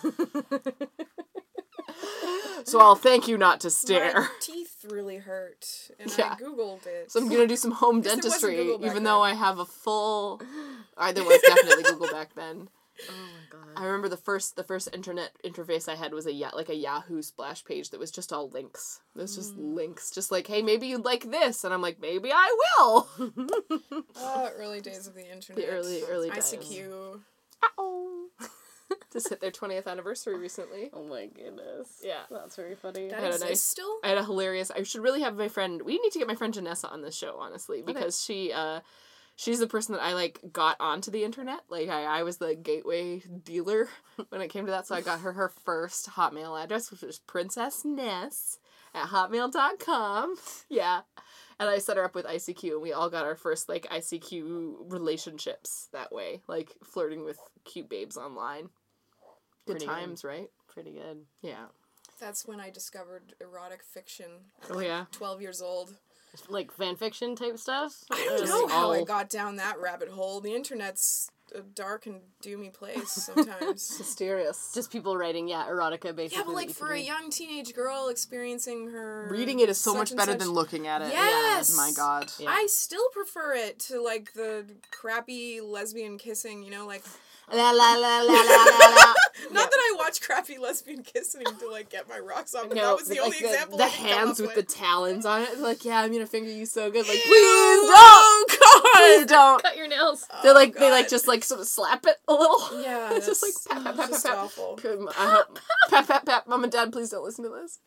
S3: So I'll thank you not to stare.
S4: My teeth really hurt, and
S3: Yeah.
S4: I googled it.
S3: So I'm gonna do some home
S4: Guess there wasn't
S3: dentistry,
S4: Google back
S3: even
S4: then.
S3: though I have a full... I, there was definitely Google back then.
S2: Oh my god.
S3: I remember the first the first internet interface I had was a ya- like a Yahoo splash page that was just all links. It was just links, just like, hey, maybe you'd like this, and I'm like, maybe I will.
S4: Oh, early days of the internet.
S3: The early early days.
S4: I C Q.
S3: Ow. Just hit their twentieth anniversary recently.
S2: Oh my goodness.
S3: Yeah.
S2: That's very funny.
S4: That
S3: had a
S4: exists
S3: nice-
S4: still?
S3: I had a hilarious. I should really have my friend. We need to get my friend Janessa on this show, honestly, because she, uh, she's the person that I like got onto the internet. Like I, I was the gateway dealer when it came to that. So I got her her first Hotmail address, which was Princess Ness at hotmail dot com. Yeah, and I set her up with I C Q, and we all got our first like I C Q relationships that way, like flirting with cute babes online. Good
S2: Pretty good.
S3: times, right?
S2: Pretty good.
S3: Yeah.
S4: That's when I discovered erotic fiction. at,
S3: Oh
S4: like,
S3: yeah.
S4: twelve years old.
S2: Like fan fiction type stuff?
S4: I don't
S3: Just
S4: know how I
S3: all-
S4: got down that rabbit hole. The internet's a dark and doomy place sometimes.
S3: Mysterious.
S2: Just people writing, yeah, erotica basically.
S4: Yeah, but
S2: that
S4: like
S2: you
S4: for
S2: can
S4: a
S2: read.
S4: young teenage girl experiencing her
S3: Reading it is so
S4: such
S3: much
S4: and
S3: better
S4: such-
S3: than looking at it.
S4: Yes!
S3: My God.
S2: Yeah.
S4: I still prefer it to like the crappy lesbian kissing, you know, like
S3: La la la la la la la.
S4: not that I watch crappy lesbian kissing to like get my rocks off, but that was the
S3: like
S4: only
S3: the,
S4: example
S3: the
S4: I could come
S3: hands
S4: up
S3: with the talons on it. They're like, yeah, I'm gonna finger you so good. Like,
S4: Ew.
S3: please don't, please don't.
S2: Cut your nails.
S3: They're like,
S4: Oh,
S3: they like
S4: God.
S3: just like sort of slap it a little.
S4: Yeah,
S3: It's just like
S4: that's
S3: pat pat pat
S4: just
S3: pat
S4: awful.
S3: pat. I hope, pat pat pat. Mom and Dad, please don't listen to this.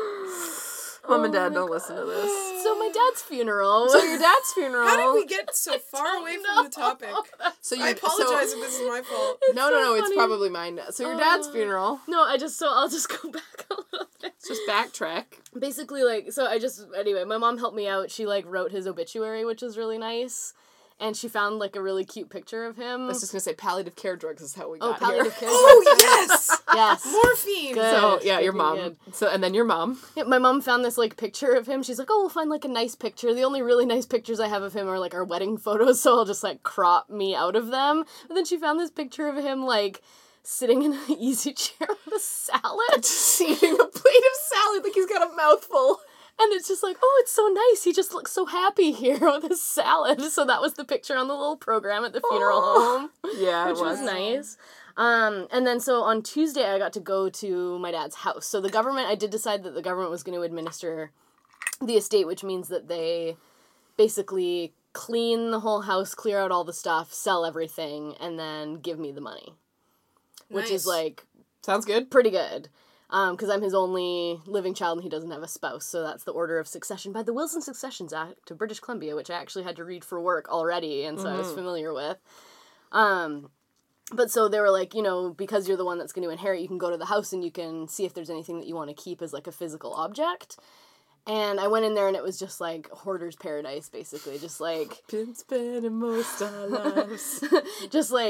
S3: Mom and
S2: Oh
S3: Dad,
S2: my
S3: don't listen to this.
S2: So my dad's funeral.
S3: So your dad's funeral.
S4: How did we get so far
S2: don't
S4: away
S2: know.
S4: from the topic?
S3: So you,
S4: I apologize
S3: So,
S4: if this is my fault.
S3: no, no,
S2: so
S3: no. It's
S2: funny.
S3: probably mine. So your dad's
S2: Oh.
S3: funeral.
S2: No, I just, so I'll just go back a little bit.
S3: Let's just backtrack.
S2: Basically, like, so I just, anyway, my mom helped me out. She, like, wrote his obituary, which was really nice. And she found, like, a really cute picture of him.
S3: I was just gonna say palliative care drugs is how we
S2: Oh,
S3: got
S2: palliative
S3: here.
S2: care.
S4: Oh yes,
S2: Yes.
S4: morphine.
S2: Good.
S3: So yeah, your
S2: Good,
S3: mom.
S2: good.
S3: So and then your mom.
S2: Yeah, my mom found this like picture of him. She's like, "Oh, we'll find like a nice picture." The only really nice pictures I have of him are like our wedding photos, so I'll just like crop me out of them. But then she found this picture of him like sitting in an easy chair with a salad,
S3: Just eating a plate of salad like he's got a mouthful.
S2: and it's just like, "Oh, it's so nice. He just looks so happy here with his salad." So that was the picture on the little program at the funeral
S3: Oh.
S2: home.
S3: Yeah,
S2: Which was nice. Um, and then so on Tuesday I got to go to my dad's house. So the government, I did decide that the government was going to administer the estate, which means that they basically clean the whole house, clear out all the stuff, sell everything, and then give me the money. Which is
S4: Nice.
S2: like
S3: Sounds good.
S2: pretty good. Um, because I'm his only living child and he doesn't have a spouse. So that's the order of succession by the Wilson Successions Act of British Columbia, which I actually had to read for work already, and so I was familiar with. Um, but so they were like, you know, because you're the one that's going to inherit, you can go to the house and you can see if there's anything that you want to keep as like a physical object. And I went in there and it was just like hoarder's paradise, basically. Just like,
S3: Been spending most our lives.
S2: just like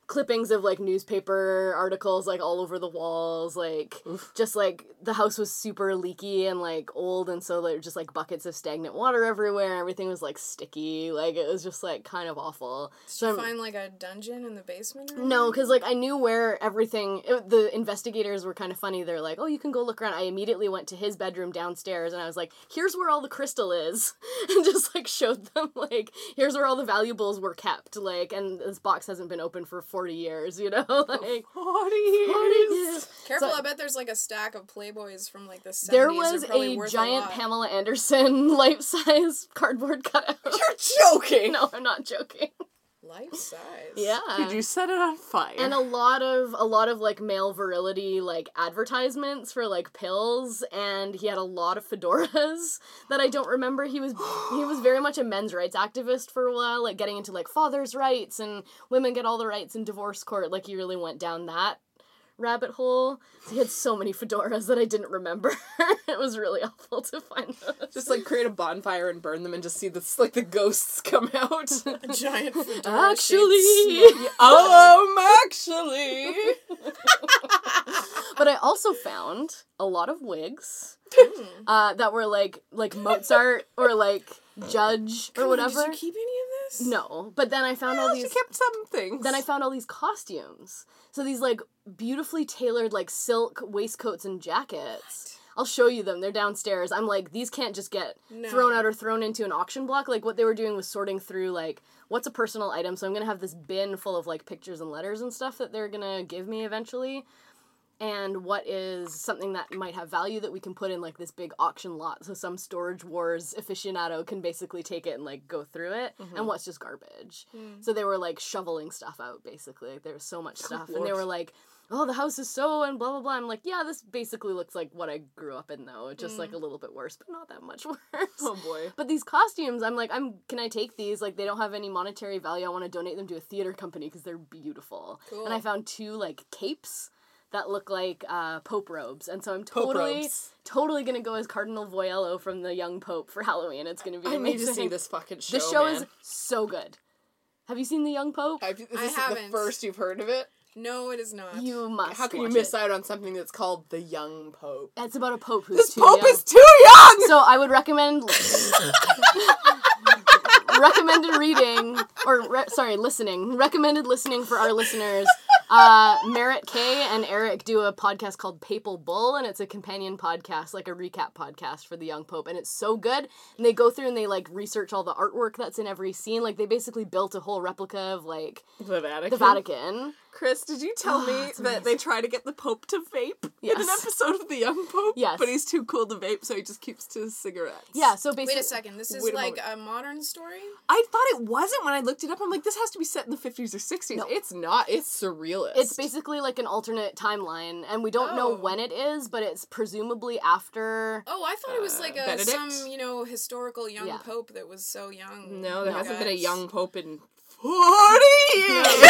S2: clippings of, like, newspaper articles, like, all over the walls, like, Oof. just, like, the house was super leaky and, like, old, and so there were just, like, buckets of stagnant water everywhere, everything was, like, sticky, like, it was just, like, kind of awful.
S4: Did
S2: so
S4: you
S2: I'm,
S4: find, like, a dungeon in the basement? Or
S2: no, because, like, I knew where everything, it, the investigators were kind of funny, they're like, oh, you can go look around. I immediately went to his bedroom downstairs, and I was like, here's where all the crystal is, and just, like, showed them, like, here's where all the valuables were kept, like, and this box hasn't been open for forty years, you know, like
S3: forty years.
S2: forty years.
S4: Careful,
S2: So,
S4: I bet there's like a stack of Playboys from like the seventies.
S2: there was
S4: probably
S2: a
S4: worth
S2: giant
S4: a lot.
S2: Pamela Anderson life-size cardboard cutout.
S3: You're joking.
S2: No, I'm not joking.
S4: Life size.
S2: Yeah.
S3: Did you set it on fire?
S2: And a lot of a lot of like male virility like advertisements for like pills, and he had a lot of fedoras that I don't remember. He was he was very much a men's rights activist for a while, like getting into like father's rights and women get all the rights in divorce court. Like he really went down that rabbit hole. So he had so many fedoras that I didn't remember. It was really awful to find those.
S3: Just like create a bonfire and burn them and just see this like the ghosts come out.
S4: A giant fedora.
S2: Actually,
S3: um, actually.
S2: but I also found a lot of wigs uh, that were like like Mozart or like Judge or whatever.
S4: Did you keep any of this?
S2: No, but then I found all
S3: Well,
S2: these.
S3: she kept some things.
S2: Then I found all these costumes. So these like beautifully tailored like silk waistcoats and jackets. I'll show you them. They're downstairs. I'm like, these can't just get
S4: No.
S2: thrown out or thrown into an auction block. Like what they were doing was sorting through like what's a personal item. So I'm gonna have this bin full of like pictures and letters and stuff that they're gonna give me eventually. And what is something that might have value that we can put in, like, this big auction lot. So some Storage Wars aficionado can basically take it and, like, go through it. Mm-hmm. And what's just garbage. Mm. So they were, like, shoveling stuff out, basically. Like, there was so much stuff. Oh, and they were like, oh, the house is so, and blah, blah, blah. I'm like, yeah, this basically looks like what I grew up in, though. Just, mm. like, a little bit worse, but not that much worse.
S3: Oh, boy.
S2: But these costumes, I'm like, I'm can I take these? Like, they don't have any monetary value. I want to donate them to a theater company because they're beautiful. Cool. And I found two, like, capes that look like uh, Pope robes. And so I'm totally, totally going to go as Cardinal Voyello from the Young Pope for Halloween. It's going to be
S3: I
S2: amazing.
S3: need to see this fucking show,
S2: The show
S3: man.
S2: is so good. Have you seen The Young Pope?
S3: I've, is
S4: I
S3: this
S4: haven't.
S3: the first you've heard of it?
S4: No, it is not.
S2: You must
S3: How can you
S2: watch
S3: miss
S2: it.
S3: out on something that's called The Young Pope?
S2: It's about a pope who's
S3: This
S2: too
S3: pope
S2: young.
S3: is too young!
S2: So I would recommend... recommended reading, or re- sorry, listening. Recommended listening for our listeners. Uh, Merritt Kay and Eric do a podcast called Papal Bull, and it's a companion podcast, like a recap podcast for the Young Pope, and it's so good. And they go through and they like research all the artwork that's in every scene. Like they basically built a whole replica of like
S3: the Vatican.
S2: The Vatican.
S3: Chris, did you tell
S2: Oh,
S3: me
S2: it's
S3: that
S2: amazing.
S3: they try to get the Pope to vape
S2: Yes.
S3: in an episode of The Young Pope?
S2: Yes.
S3: But he's too cool to vape, so he just keeps to his cigarettes.
S2: Yeah. So basically,
S4: Wait a second. This is
S3: Wait a
S4: like
S3: moment.
S4: a modern story?
S3: I thought it wasn't when I looked it up. I'm like, this has to be set in the fifties or sixties.
S2: No.
S3: It's not. It's surrealist.
S2: it's basically like an alternate timeline, and we don't know
S4: Oh.
S2: when it is, but it's presumably after.
S4: Oh, I thought it was
S3: Uh,
S4: like a
S3: Benedict?
S4: some, you know, historical young
S2: Yeah.
S4: pope that was so young.
S3: No, there
S2: No.
S3: hasn't been a
S4: Guys.
S3: young Pope in forty years!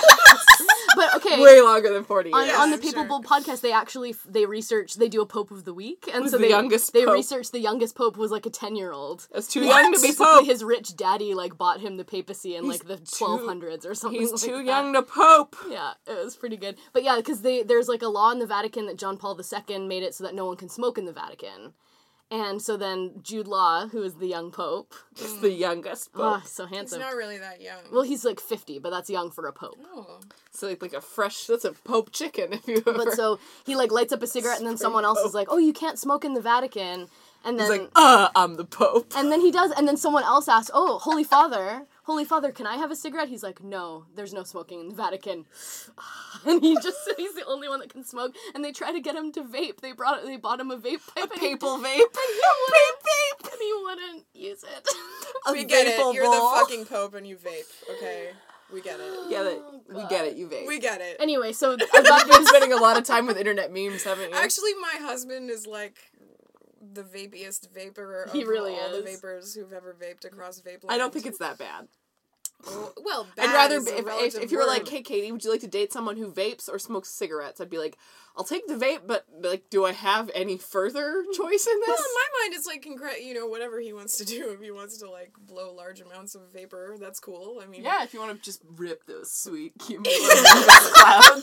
S2: But okay.
S3: Way longer than forty
S2: On,
S3: years.
S2: on the
S4: I'm
S2: Papal
S4: sure.
S2: Bull podcast, they actually they research they do a Pope of the Week, and
S3: Who's
S2: so
S3: the
S2: they
S3: youngest
S2: they
S3: Pope?
S2: research the youngest Pope was like a ten year old.
S3: That's too
S2: What?
S3: young to be
S2: Basically,
S3: Pope.
S2: his rich daddy like bought him the papacy in
S3: He's
S2: like the
S3: too-
S2: twelve hundreds or something.
S3: He's
S2: like
S3: too
S2: that.
S3: young to Pope.
S2: Yeah, it was pretty good. But yeah, because they there's like a law in the Vatican that John Paul the Second made it so that no one can smoke in the Vatican. And so then Jude Law, who is the young pope,
S3: He's the youngest Pope.
S2: oh, so
S4: He's
S2: handsome.
S4: not really that young.
S2: Well, he's like fifty, but that's young for a pope.
S4: Oh.
S3: So like, like a fresh, that's a Pope chicken if you ever.
S2: But so he like lights up a cigarette, and then someone else is like, "Oh, you can't smoke in the Vatican." And then
S3: He's like, uh, I'm the Pope.
S2: and then he does, and then someone else asks, "Oh, Holy Father, Holy Father, can I have a cigarette?" He's like, "No, there's no smoking in the Vatican." And he just he's the only one that can smoke. And they try to get him to vape. They brought they bought him a vape
S3: A
S2: pipe. and he-
S3: papal vape.
S2: And he wouldn't, vape. And he wouldn't use it.
S3: A
S4: We get it.
S3: vapal
S4: You're
S3: bowl.
S4: the fucking pope and you vape. Okay. We get it.
S3: Get it.
S2: Oh,
S3: we
S2: God.
S3: get it. You vape.
S4: We get it.
S2: Anyway, so I got
S3: You've been
S2: this.
S3: spending a lot of time with internet memes, haven't you?
S4: Actually, my husband is like the vapiest vapor of
S2: He really
S4: all the
S2: is.
S4: vapors who've ever vaped across vape lines.
S3: I don't think it's that bad.
S4: Oh, well, bad
S3: I'd rather
S4: is a
S3: if, if
S4: relative
S3: if you were like,
S4: word.
S3: hey Katie, would you like to date someone who vapes or smokes cigarettes? I'd be like, I'll take the vape, but like, do I have any further choice in this?
S4: Well, in my mind, it's like, congr- you know, whatever he wants to do. If he wants to, like, blow large amounts of vapor, that's cool. I mean...
S3: Yeah, if you want to just rip those sweet cumulus clouds.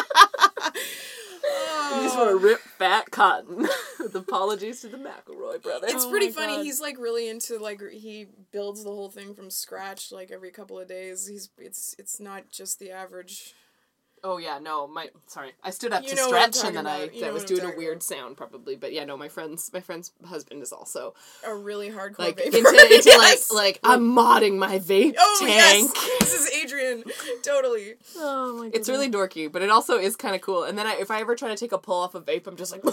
S3: You just want to rip fat cotton. With apologies to the McElroy brothers.
S4: It's
S2: Oh
S4: pretty
S2: my
S4: funny.
S2: God.
S4: He's, like, really into, like, he builds the whole thing from scratch, like, every couple of days. He's It's it's not just the average...
S3: Oh yeah, no, my sorry. I stood up
S4: You
S3: to
S4: know what I'm
S3: stretch and
S4: talking
S3: then I
S4: about. You
S3: that
S4: know
S3: was
S4: what I'm
S3: doing a
S4: talking
S3: weird
S4: about.
S3: sound probably, but yeah, no, my friend's my friend's husband is also
S4: A really hardcore
S3: like
S4: vapor.
S3: into, into
S4: Yes!
S3: like like I'm modding my vape
S4: Oh,
S3: tank.
S4: yes! This is Adrian. Totally.
S2: Oh my god.
S3: It's really dorky, but it also is kind of cool. And then I, if I ever try to take a pull off a vape, I'm just like,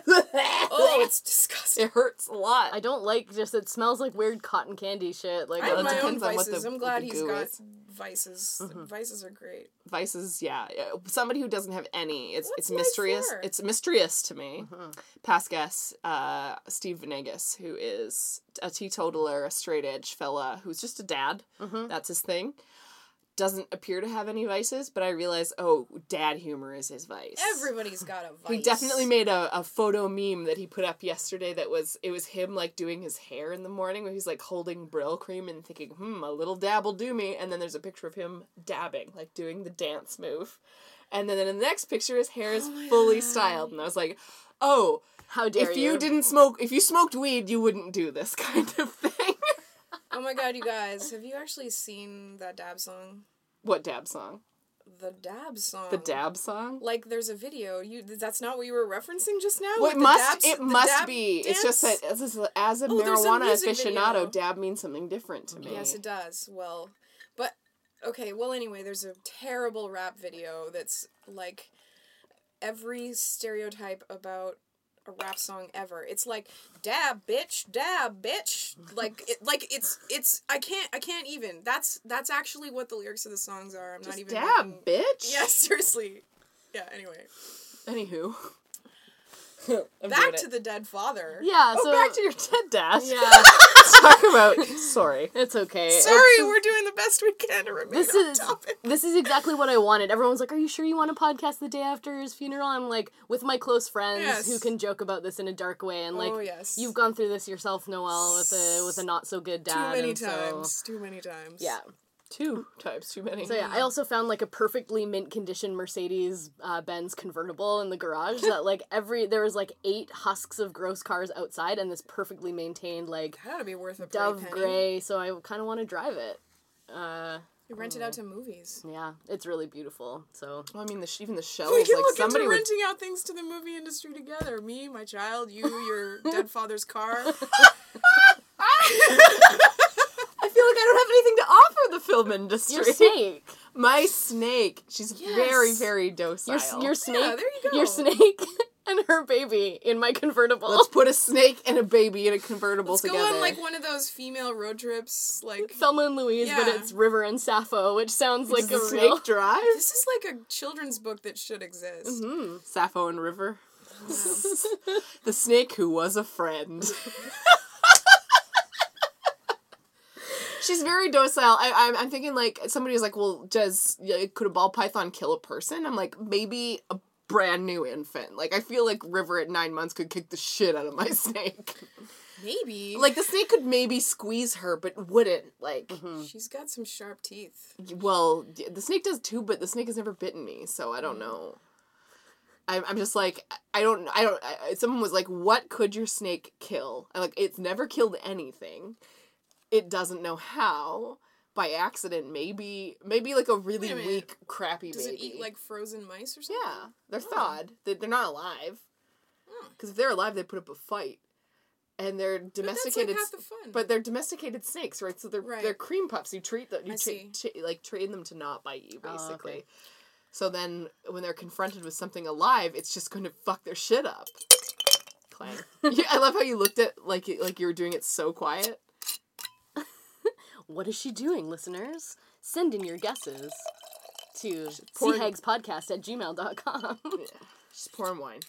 S4: Oh, it's disgusting.
S3: it hurts a lot.
S2: I don't like just it smells like weird cotton candy shit. Like
S4: I
S3: Well,
S4: have
S3: it
S4: my own
S3: depends on what
S4: vices.
S3: the-
S4: I'm
S3: what
S4: glad
S3: the
S4: he's
S3: goo
S4: got
S3: is.
S4: vices. Vices are great.
S3: Vices, yeah. Somebody who doesn't have any. It's
S4: What's
S3: it's
S4: life
S3: mysterious.
S4: for?
S3: It's mysterious to me. Past guest, uh, Steve Venegas, who is a teetotaler, a straight edge fella, who's just a dad. That's his thing. Doesn't appear to have any vices, but I realize, oh, dad humor is his vice.
S4: Everybody's got a vice.
S3: He definitely made a, a photo meme that he put up yesterday that was, it was him, like, doing his hair in the morning where he's, like, holding Brill cream and thinking, hmm, a little dab will do me. And then there's a picture of him dabbing, like, doing the dance move. And then in the next picture, his hair is
S4: Oh my
S3: fully
S4: God.
S3: styled. And I was like, oh,
S2: How dare
S3: if you
S2: you?
S3: didn't smoke, if you smoked weed, you wouldn't do this kind of thing.
S4: Oh my god, you guys. Have you actually seen that dab song?
S3: What dab song?
S4: The dab song.
S3: The dab song?
S4: Like, there's a video. You That's not what you were referencing just now?
S3: Well,
S4: with
S3: it
S4: the
S3: must.
S4: dab-
S3: it
S4: the
S3: must
S4: dab
S3: be. It's just
S4: dance?
S3: that as a, as a
S4: Oh, there's a
S3: marijuana
S4: music
S3: aficionado,
S4: video.
S3: dab means something different to me.
S4: Yes, it does. Well, but, okay, well, anyway, there's a terrible rap video that's, like, every stereotype about a rap song ever. It's like, dab, bitch, dab, bitch. Like, it, like it's, it's, I can't, I can't even. That's, that's actually what the lyrics of the songs are. I'm
S3: Just
S4: not even
S3: dab,
S4: making-
S3: bitch.
S4: Yeah, seriously. Yeah, anyway.
S3: Anywho. I'm
S4: Back
S3: doing
S4: to
S3: it.
S4: the dead father.
S2: Yeah,
S3: Oh,
S2: so
S3: back to your dead dad.
S2: yeah,
S3: Let's talk about. Sorry.
S2: it's okay.
S4: Sorry,
S2: It's-
S4: we're doing the best we can to remain
S2: This
S4: on
S2: is
S4: topic.
S2: this is exactly what I wanted. Everyone's like, "Are you sure you want to podcast the day after his funeral?" I'm like, with my close friends
S4: Yes.
S2: who can joke about this in a dark way, and like,
S4: Oh, yes.
S2: you've gone through this yourself, Noelle, with a with a not so good
S4: Too
S2: dad.
S4: many
S2: and so-
S4: times. Too many times.
S2: yeah.
S3: Two times too many.
S2: So yeah, I also found like a perfectly mint condition Mercedes uh, Benz convertible in the garage that like every there was like eight husks of gross cars outside and this perfectly maintained like
S4: That would be worth a pretty
S2: dove
S4: penny.
S2: gray. So I kind of want to drive it. Uh,
S4: You rent it out to movies.
S2: yeah, it's really beautiful. So
S3: Well, I mean, the sh- even the shells.
S4: We can
S3: like
S4: look
S3: somebody
S4: into
S3: would.
S4: renting out things to the movie industry together. Me, my child, you, your dead father's car.
S3: I feel like I don't have anything to offer the film industry.
S2: your snake,
S3: My snake. She's
S4: Yes.
S3: very, very docile.
S2: your your snake,
S4: there you go.
S2: your snake and her baby in my convertible.
S3: Let's put a snake and a baby in a convertible
S4: Let's
S3: together.
S4: go on like one of those female road trips. Like,
S2: Thelma and Louise, but
S4: Yeah.
S2: it's River and Sappho, which sounds like
S3: Does
S2: a
S3: the
S2: real.
S3: snake drive?
S4: this is like a children's book that should exist.
S3: Hmm. Sappho and River. The snake who was a friend. She's very docile. I, I'm, I'm thinking, like, somebody was like, well, does, yeah, could a ball python kill a person? I'm like, maybe a brand new infant. Like, I feel like River at nine months could kick the shit out of my snake.
S4: Maybe.
S3: Like, the snake could maybe squeeze her, but wouldn't. Like,
S4: She's got some sharp teeth.
S3: well, y- the snake does too, but the snake has never bitten me, so I don't know. I'm, I'm just like, I don't, I don't, I, someone was like, what could your snake kill? I'm like, it's never killed anything. It doesn't know how. By accident, maybe, maybe like a really
S4: Wait a minute.
S3: weak, crappy
S4: Does
S3: baby.
S4: it eat like frozen mice or something?
S3: Yeah, they're thawed. They, they're not alive. Because if they're alive, they put up a fight. And they're
S4: But that's like
S3: domesticated.
S4: half the fun.
S3: But they're domesticated snakes, right? So they're
S4: Right.
S3: they're cream pups. You treat them, you
S4: I
S3: tra-
S4: see.
S3: tra- like train them to not bite you,
S2: Oh,
S3: basically.
S2: okay.
S3: So then, when they're confronted with something alive, it's just going to fuck their shit up. Clang. Yeah, I love how you looked at like you- like you were doing it so quiet.
S2: What is she doing, listeners? Send in your guesses to
S3: pouring-
S2: seahagspodcast at gmail dot com.
S3: Just pouring wine.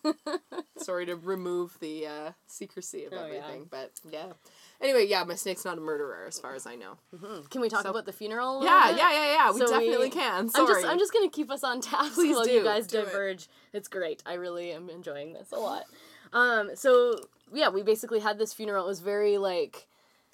S3: Sorry to remove the uh, secrecy of
S2: Oh,
S3: everything,
S2: yeah.
S3: but yeah. Anyway, yeah, my snake's not a murderer as far as I know.
S2: Mm-hmm. Can we talk
S3: So-
S2: about the funeral? a
S3: Yeah,
S2: little bit?
S3: yeah, yeah, yeah. We
S2: So
S3: definitely
S2: we-
S3: can. Sorry.
S2: I'm just I'm just gonna keep us on task
S3: Please
S2: while
S3: do.
S2: you guys
S4: Do it.
S2: diverge. It's great. I really am enjoying this a lot. Um, so yeah, we basically had this funeral. It was very like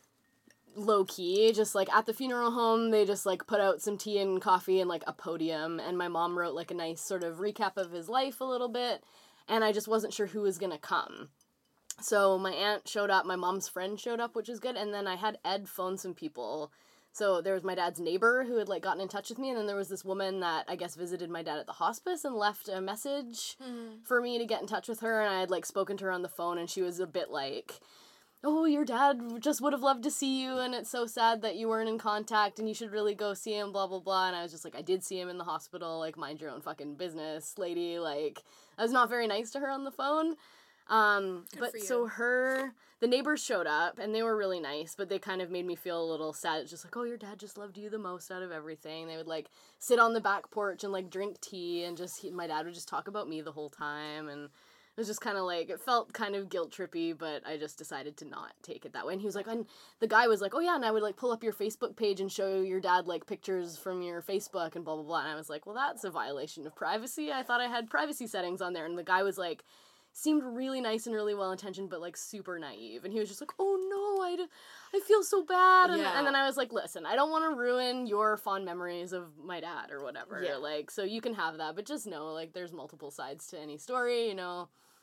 S2: low key. Just like at the funeral home, they just like put out some tea and coffee and like a podium, and my mom wrote like a nice sort of recap of his life a little bit, and I just wasn't sure who was gonna come. So my aunt showed up, my mom's friend showed up, which is good, and then I had Ed phone some people. So there was my dad's neighbor who had like gotten in touch with me, and then there was this woman that I guess visited my dad at the hospice and left a message for me to get in touch with her, and I had like spoken to her on the phone, and she was a bit like, oh, your dad just would have loved to see you, and it's so sad that you weren't in contact, and you should really go see him, blah, blah, blah, and I was just like, I did see him in the hospital, like, mind your own fucking business, lady, like, I was not very nice to her on the phone. Um,
S4: Good
S2: but
S4: for you.
S2: so her, the neighbors showed up, and they were really nice, but they kind of made me feel a little sad. It's just like, oh, your dad just loved you the most out of everything. They would, like, sit on the back porch and, like, drink tea, and just, he, my dad would just talk about me the whole time, and it was just kind of, like, it felt kind of guilt-trippy, but I just decided to not take it that way. And he was like, and the guy was like, oh, yeah, and I would, like, pull up your Facebook page and show your dad, like, pictures from your Facebook and blah, blah, blah, and I was like, well, that's a violation of privacy. I thought I had privacy settings on there, and the guy was like, seemed really nice and really well-intentioned, but, like, super naive. And he was just like, oh, no, I, d- I feel so bad. And,
S3: Yeah.
S2: and then I was like, listen, I don't want to ruin your fond memories of my dad or whatever.
S3: Yeah.
S2: Like, so you can have that, but just know, like, there's multiple sides to any story, you know?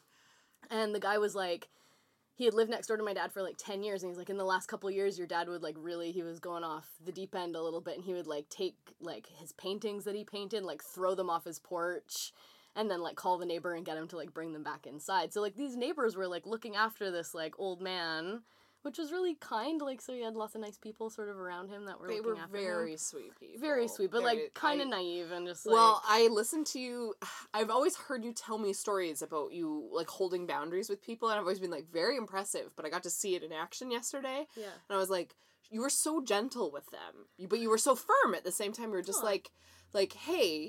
S2: And the guy was like, he had lived next door to my dad for, like, ten years, and he's like, in the last couple of years, your dad would, like, really, he was going off the deep end a little bit, and he would, like, take, like, his paintings that he painted, like, throw them off his porch, and then, like, call the neighbor and get him to, like, bring them back inside. So, like, these neighbors were, like, looking after this, like, old man, which was really kind. Like, so he had lots of nice people sort of around him that were
S3: They
S2: looking
S3: were
S2: after
S3: very
S2: him.
S3: sweet people.
S2: Very sweet, but,
S3: Very-
S2: like, kind of
S3: I-
S2: naive and just, like...
S3: Well, I listened to you. I've always heard you tell me stories about you, like, holding boundaries with people, and I've always been, like, very impressive, but I got to see it in action yesterday,
S2: yeah.
S3: and I was like, you were so gentle with them, you- but you were so firm at the same time. You were just
S2: Aw.
S3: like, like, hey,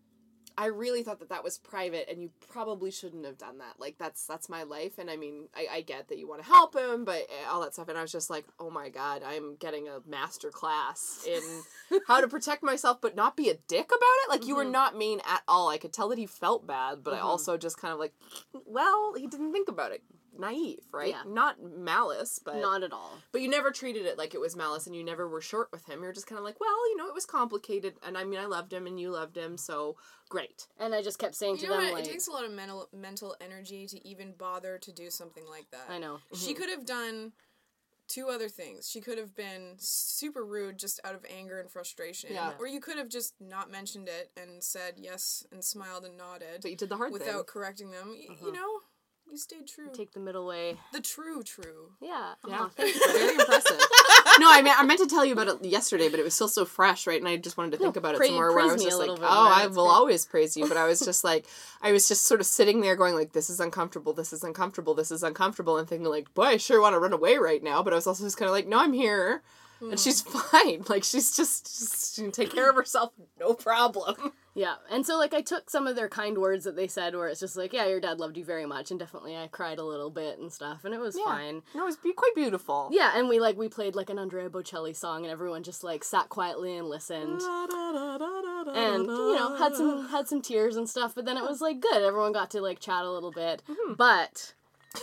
S3: I really thought that that was private, and you probably shouldn't have done that. Like, that's that's my life, and I mean, I, I get that you want to help him, but all that stuff, and I was just like, oh my god, I'm getting a master class in how to protect myself, but not be a dick about it. Like, you were
S2: Mhm.
S3: not mean at all. I could tell that he felt bad, but I
S2: Mhm.
S3: also just kind of like, well, he didn't think about it. Naive, right?
S2: Yeah.
S3: Not malice, but...
S2: Not at all.
S3: But you never treated it like it was malice, and you never were short with him. You're just kind of like, well, you know, it was complicated, and I mean, I loved him, and you loved him, so great.
S2: And I just kept saying
S4: You
S2: to
S4: know
S2: them,
S4: what?
S2: like...
S4: It takes a lot of mental mental energy to even bother to do something like that.
S2: I know.
S4: She could have done two other things. She could have been super rude just out of anger and frustration.
S3: Yeah.
S4: Or you could have just not mentioned it and said yes and smiled and nodded
S3: But you did the hard
S4: without
S3: thing.
S4: correcting them. Y-
S2: Uh-huh.
S4: You know, you stayed true.
S2: Take the middle way.
S4: the true true.
S2: Yeah.
S3: Yeah,
S2: Uh-huh. Thank you.
S3: very impressive. No, I mean, I meant to tell you about it yesterday, but it was still so fresh, right? And I just wanted to think
S2: No,
S3: about
S2: pra-
S3: it some more. Where I
S2: praise
S3: was
S2: me
S3: just
S2: a
S3: like,
S2: little
S3: oh,
S2: bit more,
S3: I
S2: that's
S3: will
S2: great.
S3: always praise you. But I was just like, I was just sort of sitting there going like, this is uncomfortable, this is uncomfortable, this is uncomfortable, and thinking like, boy, I sure want to run away right now. But I was also just kind of like, no, I'm here. And she's fine. Like, she's just, just she can take care of herself, no problem.
S2: Yeah. And so, like, I took some of their kind words that they said where it's just like, yeah, your dad loved you very much. And definitely I cried a little bit and stuff. And it was
S3: Yeah.
S2: fine.
S3: No, it was be- quite beautiful.
S2: Yeah. And we, like, we played, like, an Andrea Bocelli song. And everyone just, like, sat quietly and listened. And, you know, had some had some tears and stuff. But then it was, like, good. Everyone got to, like, chat a little bit. But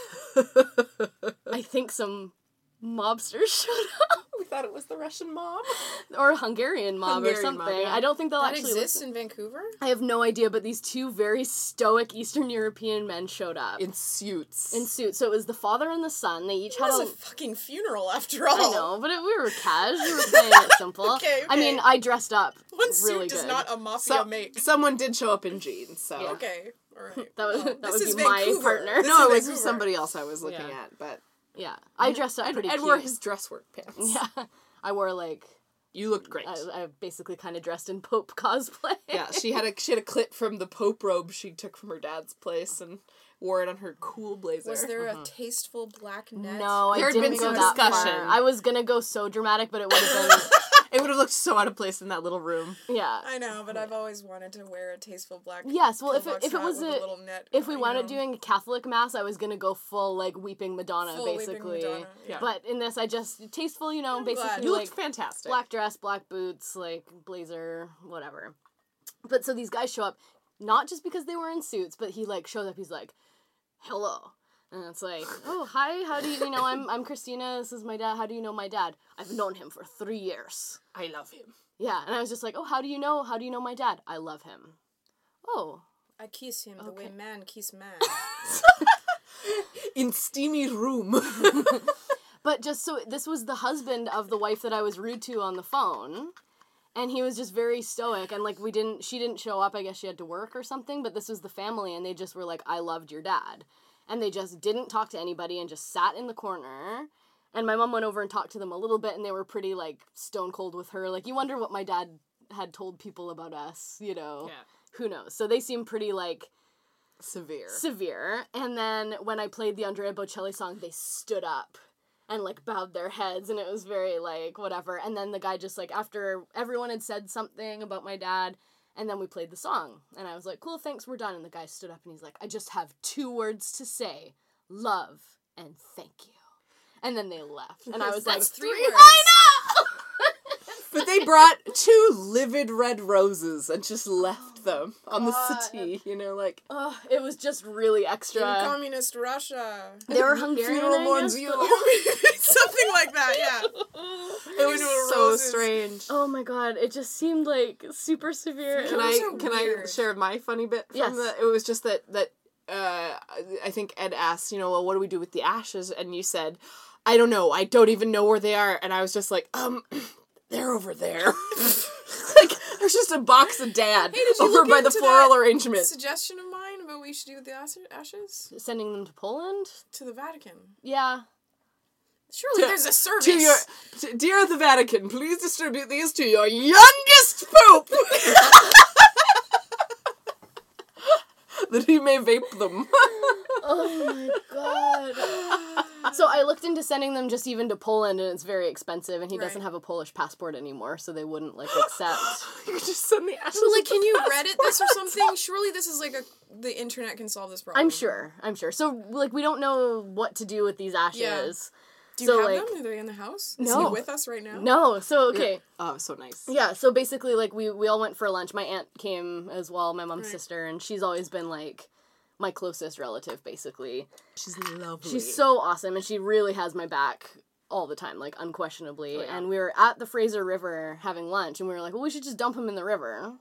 S2: I think some mobsters showed up.
S3: We thought it was the Russian mob.
S2: Or Hungarian mob or
S3: Hungarian mob,
S2: something.
S3: yeah.
S2: I don't think they'll
S4: That
S2: actually
S4: exists
S2: listen.
S4: in Vancouver?
S2: I have no idea, but these two very stoic Eastern European men showed up.
S3: In suits.
S2: In suits. So it was the father and the son. They each
S4: It
S2: had
S4: was
S2: a...
S4: a fucking funeral after all.
S2: I know, but it, we were cash. We were playing it simple.
S4: Okay,
S2: I mean,
S4: okay.
S2: I dressed up
S4: One suit
S2: really
S4: does
S2: good.
S4: not a mafia
S3: So-
S4: make.
S3: Someone did show up in jeans, so.
S2: Yeah.
S4: Okay, alright.
S2: That was-
S4: Well,
S2: that
S4: this
S2: would
S4: is
S2: be my
S4: Vancouver.
S2: partner.
S4: This
S3: No,
S4: is
S3: it was
S4: Vancouver.
S3: somebody else I was looking
S2: Yeah.
S3: at, but
S2: Yeah. I dressed up
S3: Ed,
S2: pretty
S3: Ed
S2: cute.
S3: wore his dress work pants.
S2: Yeah. I wore, like...
S3: You looked great.
S2: I, I basically kind of dressed in Pope cosplay.
S3: Yeah, she had a she had a clip from the Pope robe she took from her dad's place and wore it on her cool blazer.
S4: Was there a tasteful black net?
S2: No,
S3: There
S2: I
S3: had
S2: didn't
S3: been
S2: go
S3: some
S2: that
S3: discussion.
S2: far. I was gonna go so dramatic, but it would have been
S3: It would have looked so out of place in that little room.
S2: Yeah.
S4: I know, but I've always wanted to wear a tasteful black.
S2: Yes, well, if it,
S4: pillbox
S2: if it
S4: hat
S2: was
S4: with
S2: a,
S4: little net,
S2: if we
S4: you
S2: wound up
S4: know.
S2: doing a Catholic mass, I was gonna go full like weeping Madonna,
S4: Full Weeping
S2: basically.
S4: Madonna, yeah.
S2: But in this, I just tasteful, you know,
S4: I'm
S2: basically
S4: glad.
S3: You
S2: like
S3: looked fantastic.
S2: black dress, black boots, like blazer, whatever. But so these guys show up, not just because they were in suits, but he like shows up. He's like, "Hello." And it's like, oh, hi, how do you, you know, I'm I'm Christina, this is my dad, how do you know my dad? I've known him for three years.
S3: I love him.
S2: Yeah, and I was just like, oh, how do you know, how do you know my dad? I love him. Oh.
S4: I kiss him the
S2: Okay.
S4: way man kiss man.
S3: In steamy room.
S2: But just so, this was the husband of the wife that I was rude to on the phone, and he was just very stoic, and like, we didn't, she didn't show up, I guess she had to work or something, but this was the family, and they just were like, I loved your dad. And they just didn't talk to anybody and just sat in the corner. And my mom went over and talked to them a little bit, and they were pretty, like, stone cold with her. Like, you wonder what my dad had told people about us, you know?
S3: Yeah.
S2: Who knows? So they seemed pretty, like,
S3: Severe.
S2: severe. And then when I played the Andrea Bocelli song, they stood up and, like, bowed their heads, and it was very, like, whatever. And then the guy just, like, after everyone had said something about my dad, and then we played the song. And I was like, cool, thanks, we're done. And the guy stood up and he's like, I just have two words to say. Love and thank you. And then they left. And I was like,
S4: That's three
S2: three
S4: words.
S2: I know!
S3: But they brought two livid red roses and just left them on the
S2: God.
S3: settee, you know, like...
S2: Ugh, it was just really
S4: In
S2: extra.
S4: communist Russia.
S2: They were Hungarian,
S3: Funeral
S2: I
S3: mourns
S2: guess,
S3: you.
S2: but-
S4: Something like that, yeah.
S3: It was
S4: Funeral
S3: so
S4: roses.
S3: strange.
S2: Oh my god, it just seemed like super severe.
S3: Can
S4: Those
S3: I
S4: are
S3: can I
S4: weird.
S3: share my funny bit from
S2: Yes.
S3: the? It was just that that uh, I think Ed asked, you know, well, what do we do with the ashes? And you said, I don't know. I don't even know where they are. And I was just like, um, they're over there. Like there's just a box of dad
S4: Hey, did you
S3: over
S4: look
S3: by the
S4: into
S3: floral
S4: that
S3: arrangement.
S4: Suggestion of mine about what we should do with the as- ashes?
S2: Sending them to Poland?
S4: To the Vatican.
S2: Yeah.
S4: Surely
S3: To-
S4: there's a service.
S3: To your, to, dear the Vatican, please distribute these to your youngest pope, that he may vape them.
S2: Oh my god. So I looked into sending them just even to Poland, and it's very expensive, and he doesn't
S4: Right.
S2: have a Polish passport anymore, so they wouldn't, like, accept.
S3: You could just send the ashes.
S4: So, like,
S3: with
S4: can
S3: the
S4: you
S3: passport.
S4: Reddit this or something? Surely this is like a the internet can solve this problem.
S2: I'm sure. I'm sure. So, like, we don't know what to do with these ashes.
S4: Yeah. Do you
S2: So,
S4: have
S2: like-
S4: them? Are they in the house? Is
S2: No.
S4: he with us right now?
S2: No, so, okay.
S3: Oh, so nice.
S2: Yeah, so basically, like, we, we all went for lunch. My aunt came as well, my mom's
S4: Right.
S2: sister, and she's always been, like, my closest relative, basically.
S3: She's lovely.
S2: She's so awesome, and she really has my back all the time, like, unquestionably.
S3: Oh, yeah.
S2: And we were at the Fraser River having lunch, and we were like, well, we should just dump him in the river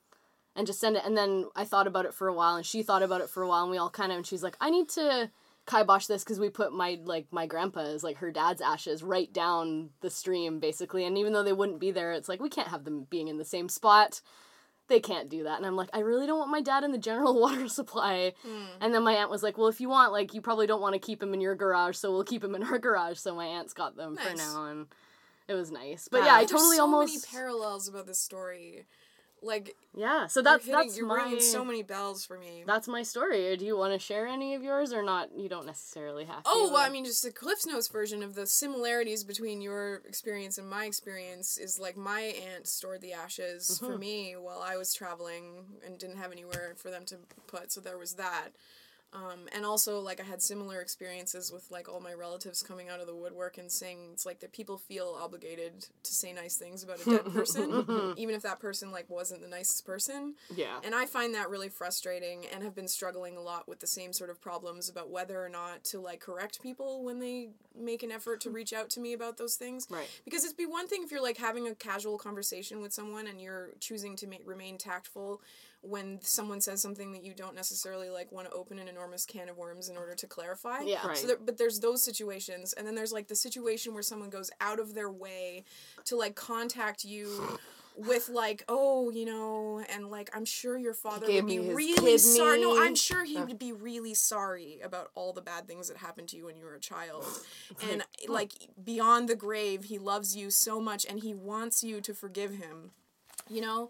S2: and just send it. And then I thought about it for a while, and she thought about it for a while, and we all kind of, and she's like, I need to kibosh this, because we put my, like, my grandpa's, like, her dad's ashes right down the stream, basically. And even though they wouldn't be there, it's like, we can't have them being in the same spot. They can't do that. And I'm like, I really don't want my dad in the general water supply.
S4: Mm.
S2: And then my aunt was like, well, if you want, like, you probably don't want to keep him in your garage, so we'll keep him in our garage. So my aunt's got them for
S4: Nice.
S2: now, and it was nice. But
S3: Wow.
S2: yeah, I
S4: There's
S2: totally
S4: so
S2: almost...
S4: many parallels about this story. Like,
S2: yeah, so that's,
S4: you're hitting,
S2: that's
S4: you're
S2: my...
S4: ringing so many bells for me.
S2: That's my story. Do you want to share any of yours, or not? You don't necessarily have to.
S4: Oh, well,
S2: but-
S4: I mean, just the Cliff's Notes version of the similarities between your experience and my experience is like my aunt stored the ashes for
S2: Mhm.
S4: me while I was traveling and didn't have anywhere for them to put, so there was that. Um, and also, like, I had similar experiences with, like, all my relatives coming out of the woodwork and saying, it's like that people feel obligated to say nice things about a dead person, even if that person, like, wasn't the nicest person.
S3: Yeah.
S4: And I find that really frustrating and have been struggling a lot with the same sort of problems about whether or not to, like, correct people when they make an effort to reach out to me about those things.
S3: Right.
S4: Because it'd be one thing if you're, like, having a casual conversation with someone and you're choosing to ma- remain tactful when someone says something that you don't necessarily, like, want to open an enormous can of worms in order to clarify.
S2: Yeah.
S3: Right.
S4: So there, but there's those situations, and then there's, like, the situation where someone goes out of their way to, like, contact you with, like, oh, you know, and, like, I'm sure your father
S3: gave
S4: would be
S3: me his
S4: really sorry. No,
S3: kidney.
S4: I'm sure he
S3: Yeah.
S4: would be really sorry about all the bad things that happened to you when you were a child. And, like, beyond the grave, he loves you so much, and he wants you to forgive him. You know?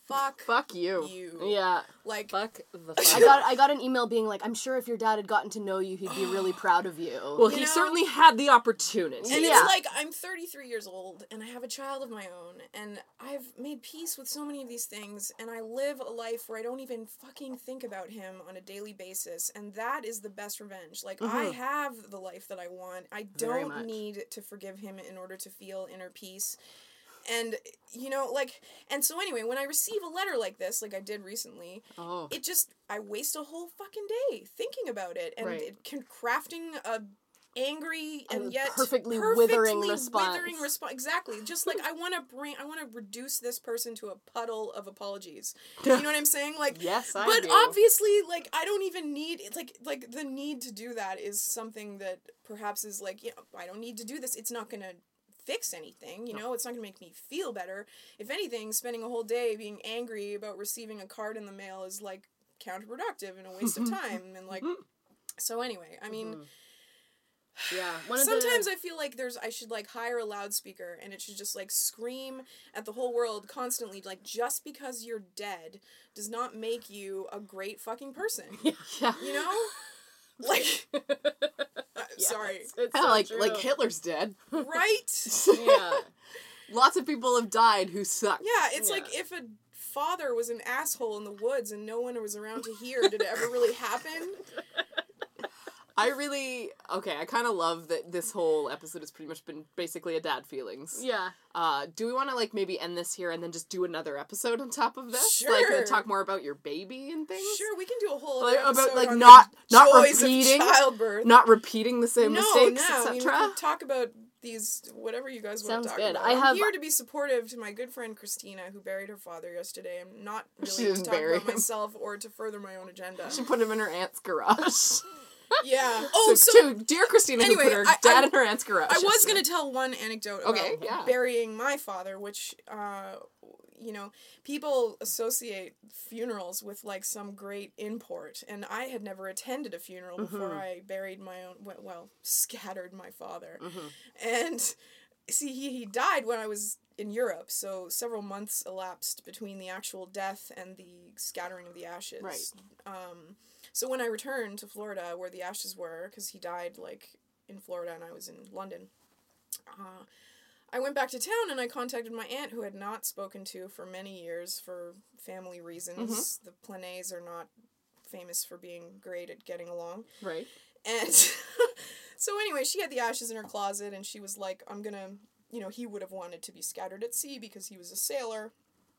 S4: fuck
S3: Fuck you.
S4: you.
S2: Yeah.
S4: Like,
S3: Fuck the
S2: I
S3: fuck.
S2: got I got an email being like, I'm sure if your dad had gotten to know you, he'd be really proud of you.
S3: Well,
S4: You
S3: he
S4: know?
S3: certainly had the opportunity.
S4: and
S2: Yeah.
S4: it's like, I'm thirty-three years old, and I have a child of my own, and I've made peace with so many of these things, and I live a life where I don't even fucking think about him on a daily basis, and that is the best revenge. Like, I have the life that I want. I
S2: Very
S4: don't
S2: much.
S4: need to forgive him in order to feel inner peace. And, you know, like, and so anyway, when I receive a letter like this, like I did recently,
S3: Oh.
S4: it just, I waste a whole fucking day thinking about it, and
S3: Right.
S4: it can, crafting a angry and
S2: A
S4: yet
S2: perfectly withering response.
S4: withering response. Exactly. Just like, I want to bring, I want to reduce this person to a puddle of apologies. You know what I'm saying? Like,
S3: Yes, I
S4: but
S3: do.
S4: obviously, like, I don't even need, it's like, like the need to do that is something that perhaps is like, you know, I don't need to do this. It's not going to fix anything, you know, it's not gonna make me feel better. If anything, spending a whole day being angry about receiving a card in the mail is like counterproductive and a waste of time. And like, so anyway, I mean,
S2: Yeah. One of
S4: sometimes
S2: the,
S4: I feel like there's, I should like hire a loudspeaker and it should just like scream at the whole world constantly, like, just because you're dead does not make you a great fucking person.
S3: Yeah.
S4: You know? Like, uh, sorry.
S2: It's, it's
S3: Yeah,
S2: so
S3: like
S2: true.
S3: like Hitler's dead.
S4: Right?
S2: Yeah.
S3: Lots of people have died who suck.
S4: Yeah, it's
S2: Yeah.
S4: like if a father was an asshole in the woods and no one was around to hear, did it ever really happen?
S3: I really okay. I kind of love that this whole episode has pretty much been basically a dad feelings.
S2: Yeah.
S3: Uh, do we want to like maybe end this here and then just do another episode on top of this?
S4: Sure.
S3: Like uh, talk more about your baby and things.
S4: Sure, we can do a whole
S3: Like,
S4: other
S3: about,
S4: episode
S3: like,
S4: on
S3: not-
S4: the
S3: not
S4: joys
S3: repeating-
S4: of childbirth.
S3: Not repeating the same
S4: no,
S3: mistakes,
S4: no, I mean, we
S3: et cetera.
S4: can talk about these, whatever you guys want
S2: Sounds
S4: to talk
S2: good.
S4: about.
S2: I
S4: I'm
S2: have-
S4: here to be supportive to my good friend Christina, who buried her father yesterday. I'm not
S3: She
S4: really to
S3: didn't
S4: talk
S3: bury
S4: about
S3: him.
S4: myself or to further my own agenda.
S3: She put him in her aunt's garage.
S4: Yeah. Oh,
S3: so,
S4: so
S3: to dear Christina,
S4: anyway,
S3: who put her
S4: I-
S3: dad
S4: I-
S3: in her aunt's garage.
S4: I was
S3: yesterday.
S4: going to tell one anecdote
S3: Okay,
S4: about
S3: yeah.
S4: burying my father, which, uh, you know, people associate funerals with, like, some great import. And I had never attended a funeral before I buried my own, well, scattered my father. And, see, he, he died when I was in Europe, so several months elapsed between the actual death and the scattering of the ashes.
S3: Right.
S4: Um, so when I returned to Florida, where the ashes were, because he died, like, in Florida and I was in London, uh, I went back to town and I contacted my aunt, who I had not spoken to for many years for family reasons. The Planays are not famous for being great at getting along.
S3: Right.
S4: And so anyway, she had the ashes in her closet and she was like, I'm gonna, you know, he would have wanted to be scattered at sea because he was a sailor.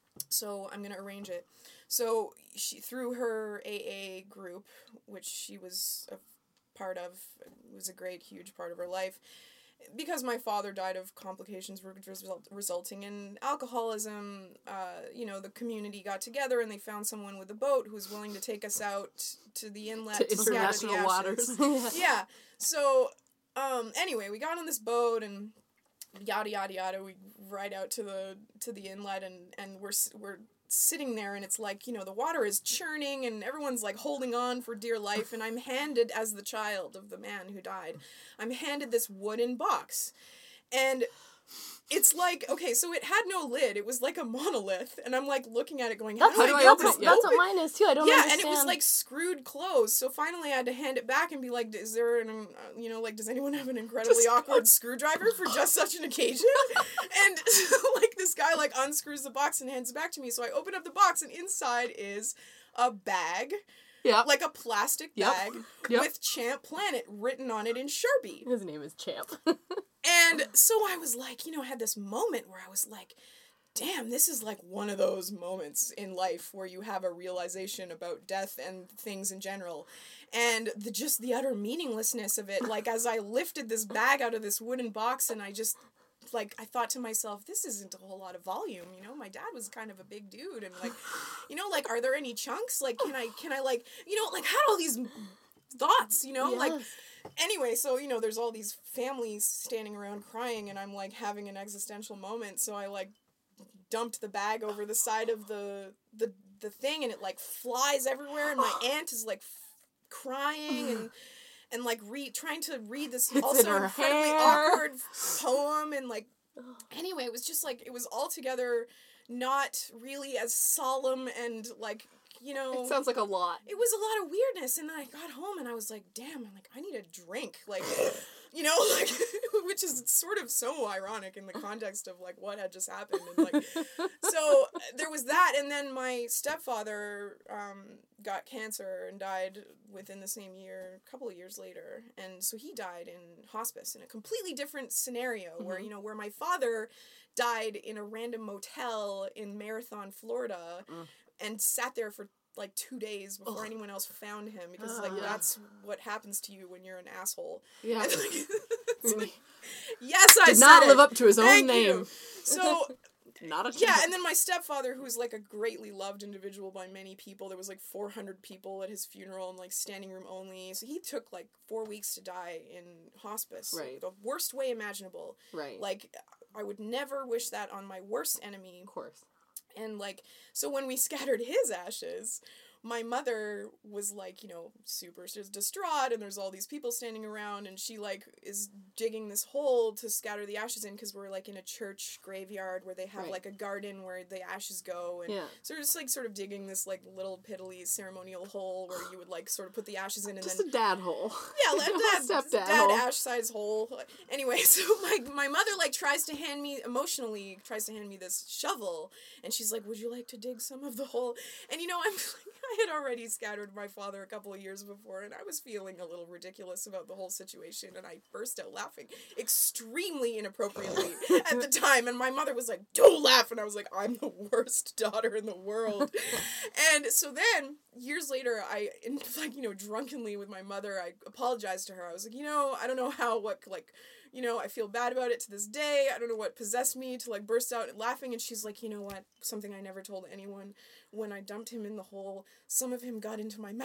S4: So I'm gonna arrange it. So she, through her A A group, which she was a part of, it was a great, huge part of her life, because my father died of complications result, resulting in alcoholism, uh, you know, the community got together and they found someone with a boat who was willing to take us out to the inlet
S3: To
S4: to scatter the
S3: international
S4: ashes.
S3: waters.
S4: Yeah. So, um, anyway, we got on this boat and yada yada yada. We ride out to the to the inlet and and we're s- we're sitting there and it's like, you know, the water is churning and everyone's like holding on for dear life, and I'm handed, as the child of the man who died, I'm handed this wooden box. And it's like, okay, so it had no lid. It was like a monolith, and I'm like looking at it going,
S2: That's,
S4: how
S3: do
S2: what,
S3: I
S2: that's,
S3: open
S2: what,
S3: it? Yeah.
S2: that's what mine is too. I don't
S4: yeah,
S2: understand.
S4: and it was like screwed closed. So finally, I had to hand it back and be like, "Is there an, uh, you know, like, does anyone have an incredibly
S3: Just-
S4: awkward screwdriver for just such an occasion?" And like this guy like unscrews the box and hands it back to me. So I open up the box, and inside is a bag,
S3: Yeah.
S4: like a plastic
S3: Yep.
S4: bag
S3: Yep.
S4: with Champ Planet written on it in Sharpie.
S2: His name is Champ.
S4: And so I was like, you know, I had this moment where I was like, damn, this is like one of those moments in life where you have a realization about death and things in general. And the just the utter meaninglessness of it, like as I lifted this bag out of this wooden box and I just, like, I thought to myself, this isn't a whole lot of volume, you know? My dad was kind of a big dude and like, you know, like, are there any chunks? Like, can I, can I like, you know, like, had all these thoughts, you know? Like,
S2: Yes.
S4: anyway, so, you know, there's all these families standing around crying and I'm, like, having an existential moment, so I, like, dumped the bag over the side of the the, the thing and it, like, flies everywhere and my aunt is, like, f- crying and, and like, re- trying to read this
S3: It's
S4: also
S3: in her
S4: incredibly
S3: hair.
S4: awkward poem and, like, anyway, it was just, like, it was altogether not really as solemn and, like, you know...
S3: It sounds like a lot.
S4: It was a lot of weirdness, and then I got home, and I was like, damn, I'm like, I need a drink, like, you know, like, which is sort of so ironic in the context of, like, what had just happened, and, like, so there was that, and then my stepfather, um, got cancer and died within the same year, a couple of years later, and so he died in hospice, in a completely different scenario, mm-hmm. where, you know, where my father died in a random motel in Marathon, Florida, mm. and sat there for like two days before Ugh. anyone else found him, because uh, like yeah. that's what happens to you when you're an asshole. Yeah. And, like, like, yes, I
S3: did
S4: said
S3: not
S4: it.
S3: live up to his
S4: Thank
S3: own name.
S4: You. So
S3: not a
S4: yeah, and then my stepfather, who's like a greatly loved individual by many people. There was like four hundred people at his funeral and like standing room only. So he took like four weeks to die in hospice.
S3: Right.
S4: Like, the worst way imaginable.
S3: Right.
S4: Like, I would never wish that on my worst enemy.
S3: Of course.
S4: And, like, so when we scattered his ashes, my mother was, like, you know, super distraught, and there's all these people standing around, and she, like, is digging this hole to scatter the ashes in, because we're, like, in a church graveyard where they have, right. like, a garden where the ashes go, and yeah. so we're just, like, sort of digging this, like, little piddly ceremonial hole where you would, like, sort of put the ashes in, and
S3: just
S4: then...
S3: Just a dad hole.
S4: Yeah, like, dad,
S3: Step-dad
S4: dad
S3: hole.
S4: ash-size hole. Anyway, so my, my mother, like, tries to hand me, emotionally, tries to hand me this shovel, and she's like, would you like to dig some of the hole? And, you know, I'm like, I had already scattered my father a couple of years before, and I was feeling a little ridiculous about the whole situation, and I burst out laughing extremely inappropriately at the time, and my mother was like, don't laugh, and I was like, I'm the worst daughter in the world. And so then, years later, I, in, like, you know, drunkenly with my mother, I apologized to her. I was like, you know, I don't know how, what, like, you know, I feel bad about it to this day. I don't know what possessed me to, like, burst out laughing. And she's like, you know what? Something I never told anyone. When I dumped him in the hole, some of him got into my mouth.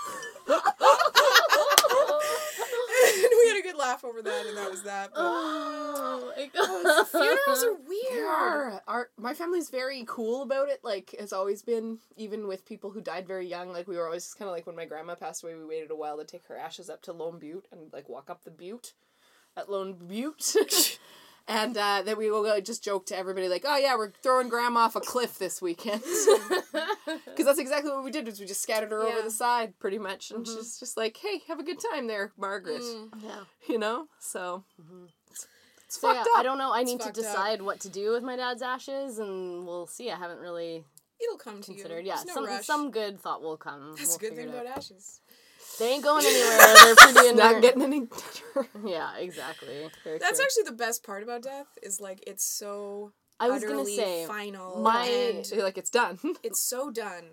S4: And we had a good laugh over that, and that was that. But
S3: oh, my God.
S4: Funerals are weird.
S3: They are. Our, my family's very cool about it. Like, has always been, even with people who died very young. Like, we were always just kind of like, when my grandma passed away, we waited a while to take her ashes up to Lone Butte and, like, walk up the butte. At Lone Butte. And uh, then we will just joke to everybody, like, oh, yeah, we're throwing Grandma off a cliff this weekend. Because that's exactly what we did, was we just scattered her yeah. over the side, pretty much. And mm-hmm. she's just like, hey, have a good time there, Margaret. Mm, yeah. You know? So, mm-hmm. it's, it's
S2: so,
S3: fucked
S2: yeah,
S3: up.
S2: I don't know. I
S4: it's
S2: need to decide up. what to do with my dad's ashes, and we'll see. I haven't really
S4: It'll come to
S2: considered.
S4: you.
S2: Yeah,
S4: no
S2: some,
S4: rush.
S2: some good thought will come.
S4: That's
S2: we'll
S4: a good thing about ashes.
S2: They ain't going anywhere. They're pretty in
S3: Not getting any
S2: Yeah, exactly. Very
S4: That's
S2: true.
S4: actually the best part about death, is, like, it's so
S2: I was
S4: utterly
S2: gonna say,
S4: final.
S2: my
S4: and
S3: like, it's done.
S4: It's so done.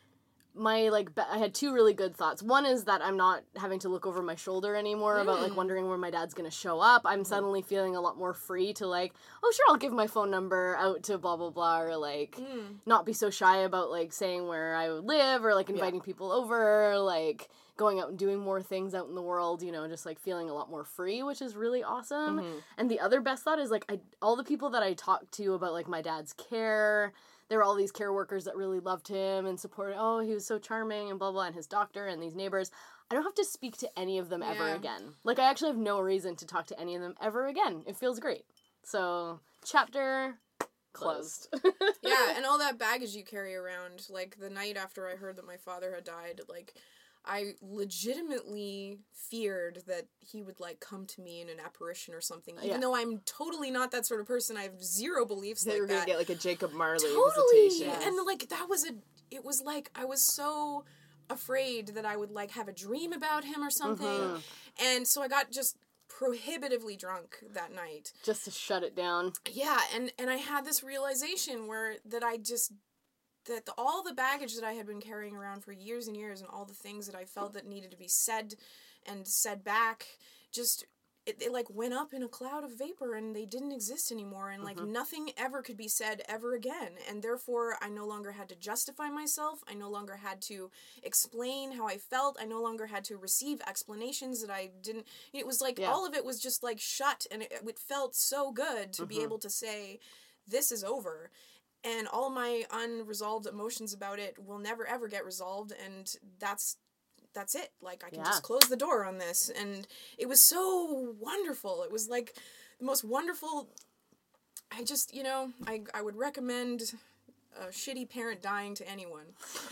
S2: My, like, be- I had two really good thoughts. One is that I'm not having to look over my shoulder anymore mm. about, like, wondering where my dad's gonna show up. I'm mm. suddenly feeling a lot more free to, like, oh, sure, I'll give my phone number out to blah, blah, blah, or, like, mm. not be so shy about, like, saying where I would live, or, like, inviting yeah. people over, like, going out and doing more things out in the world, you know, just, like, feeling a lot more free, which is really awesome. Mm-hmm. And the other best thought is, like, I all the people that I talked to about, like, my dad's care... There were all these care workers that really loved him and supported, oh, he was so charming and blah, blah, and his doctor and these neighbors. I don't have to speak to any of them yeah. ever again. Like, I actually have no reason to talk to any of them ever again. It feels great. So, chapter closed.
S4: Yeah, and all that baggage you carry around, like, the night after I heard that my father had died, like... I legitimately feared that he would, like, come to me in an apparition or something. Even yeah. though I'm totally not that sort of person. I have zero beliefs like
S3: that. You're
S4: that.
S3: gonna get, like, a Jacob Marley
S4: totally.
S3: visitation. Yes.
S4: And, like, that was a... It was, like, I was so afraid that I would, like, have a dream about him or something. Mm-hmm. And so I got just prohibitively drunk that night.
S2: Just to shut it down.
S4: Yeah, and, and I had this realization where... That I just... that the, all the baggage that I had been carrying around for years and years and all the things that I felt that needed to be said and said back, just, it, it like went up in a cloud of vapor and they didn't exist anymore and like mm-hmm. nothing ever could be said ever again. And therefore I no longer had to justify myself. I no longer had to explain how I felt. I no longer had to receive explanations that I didn't, it was like yeah. all of it was just like shut and it, it felt so good to mm-hmm. be able to say, this is over. And all my unresolved emotions about it will never, ever get resolved. And that's that's it. Like, I can yeah. just close the door on this. And it was so wonderful. It was, like, the most wonderful... I just, you know, I, I would recommend a shitty parent dying to anyone.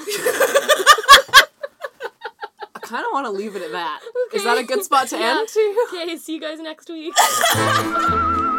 S3: I kind of want to leave it at that.
S2: Okay.
S3: Is that a good spot to
S2: Yeah.
S3: end?
S2: Okay, see you guys next week.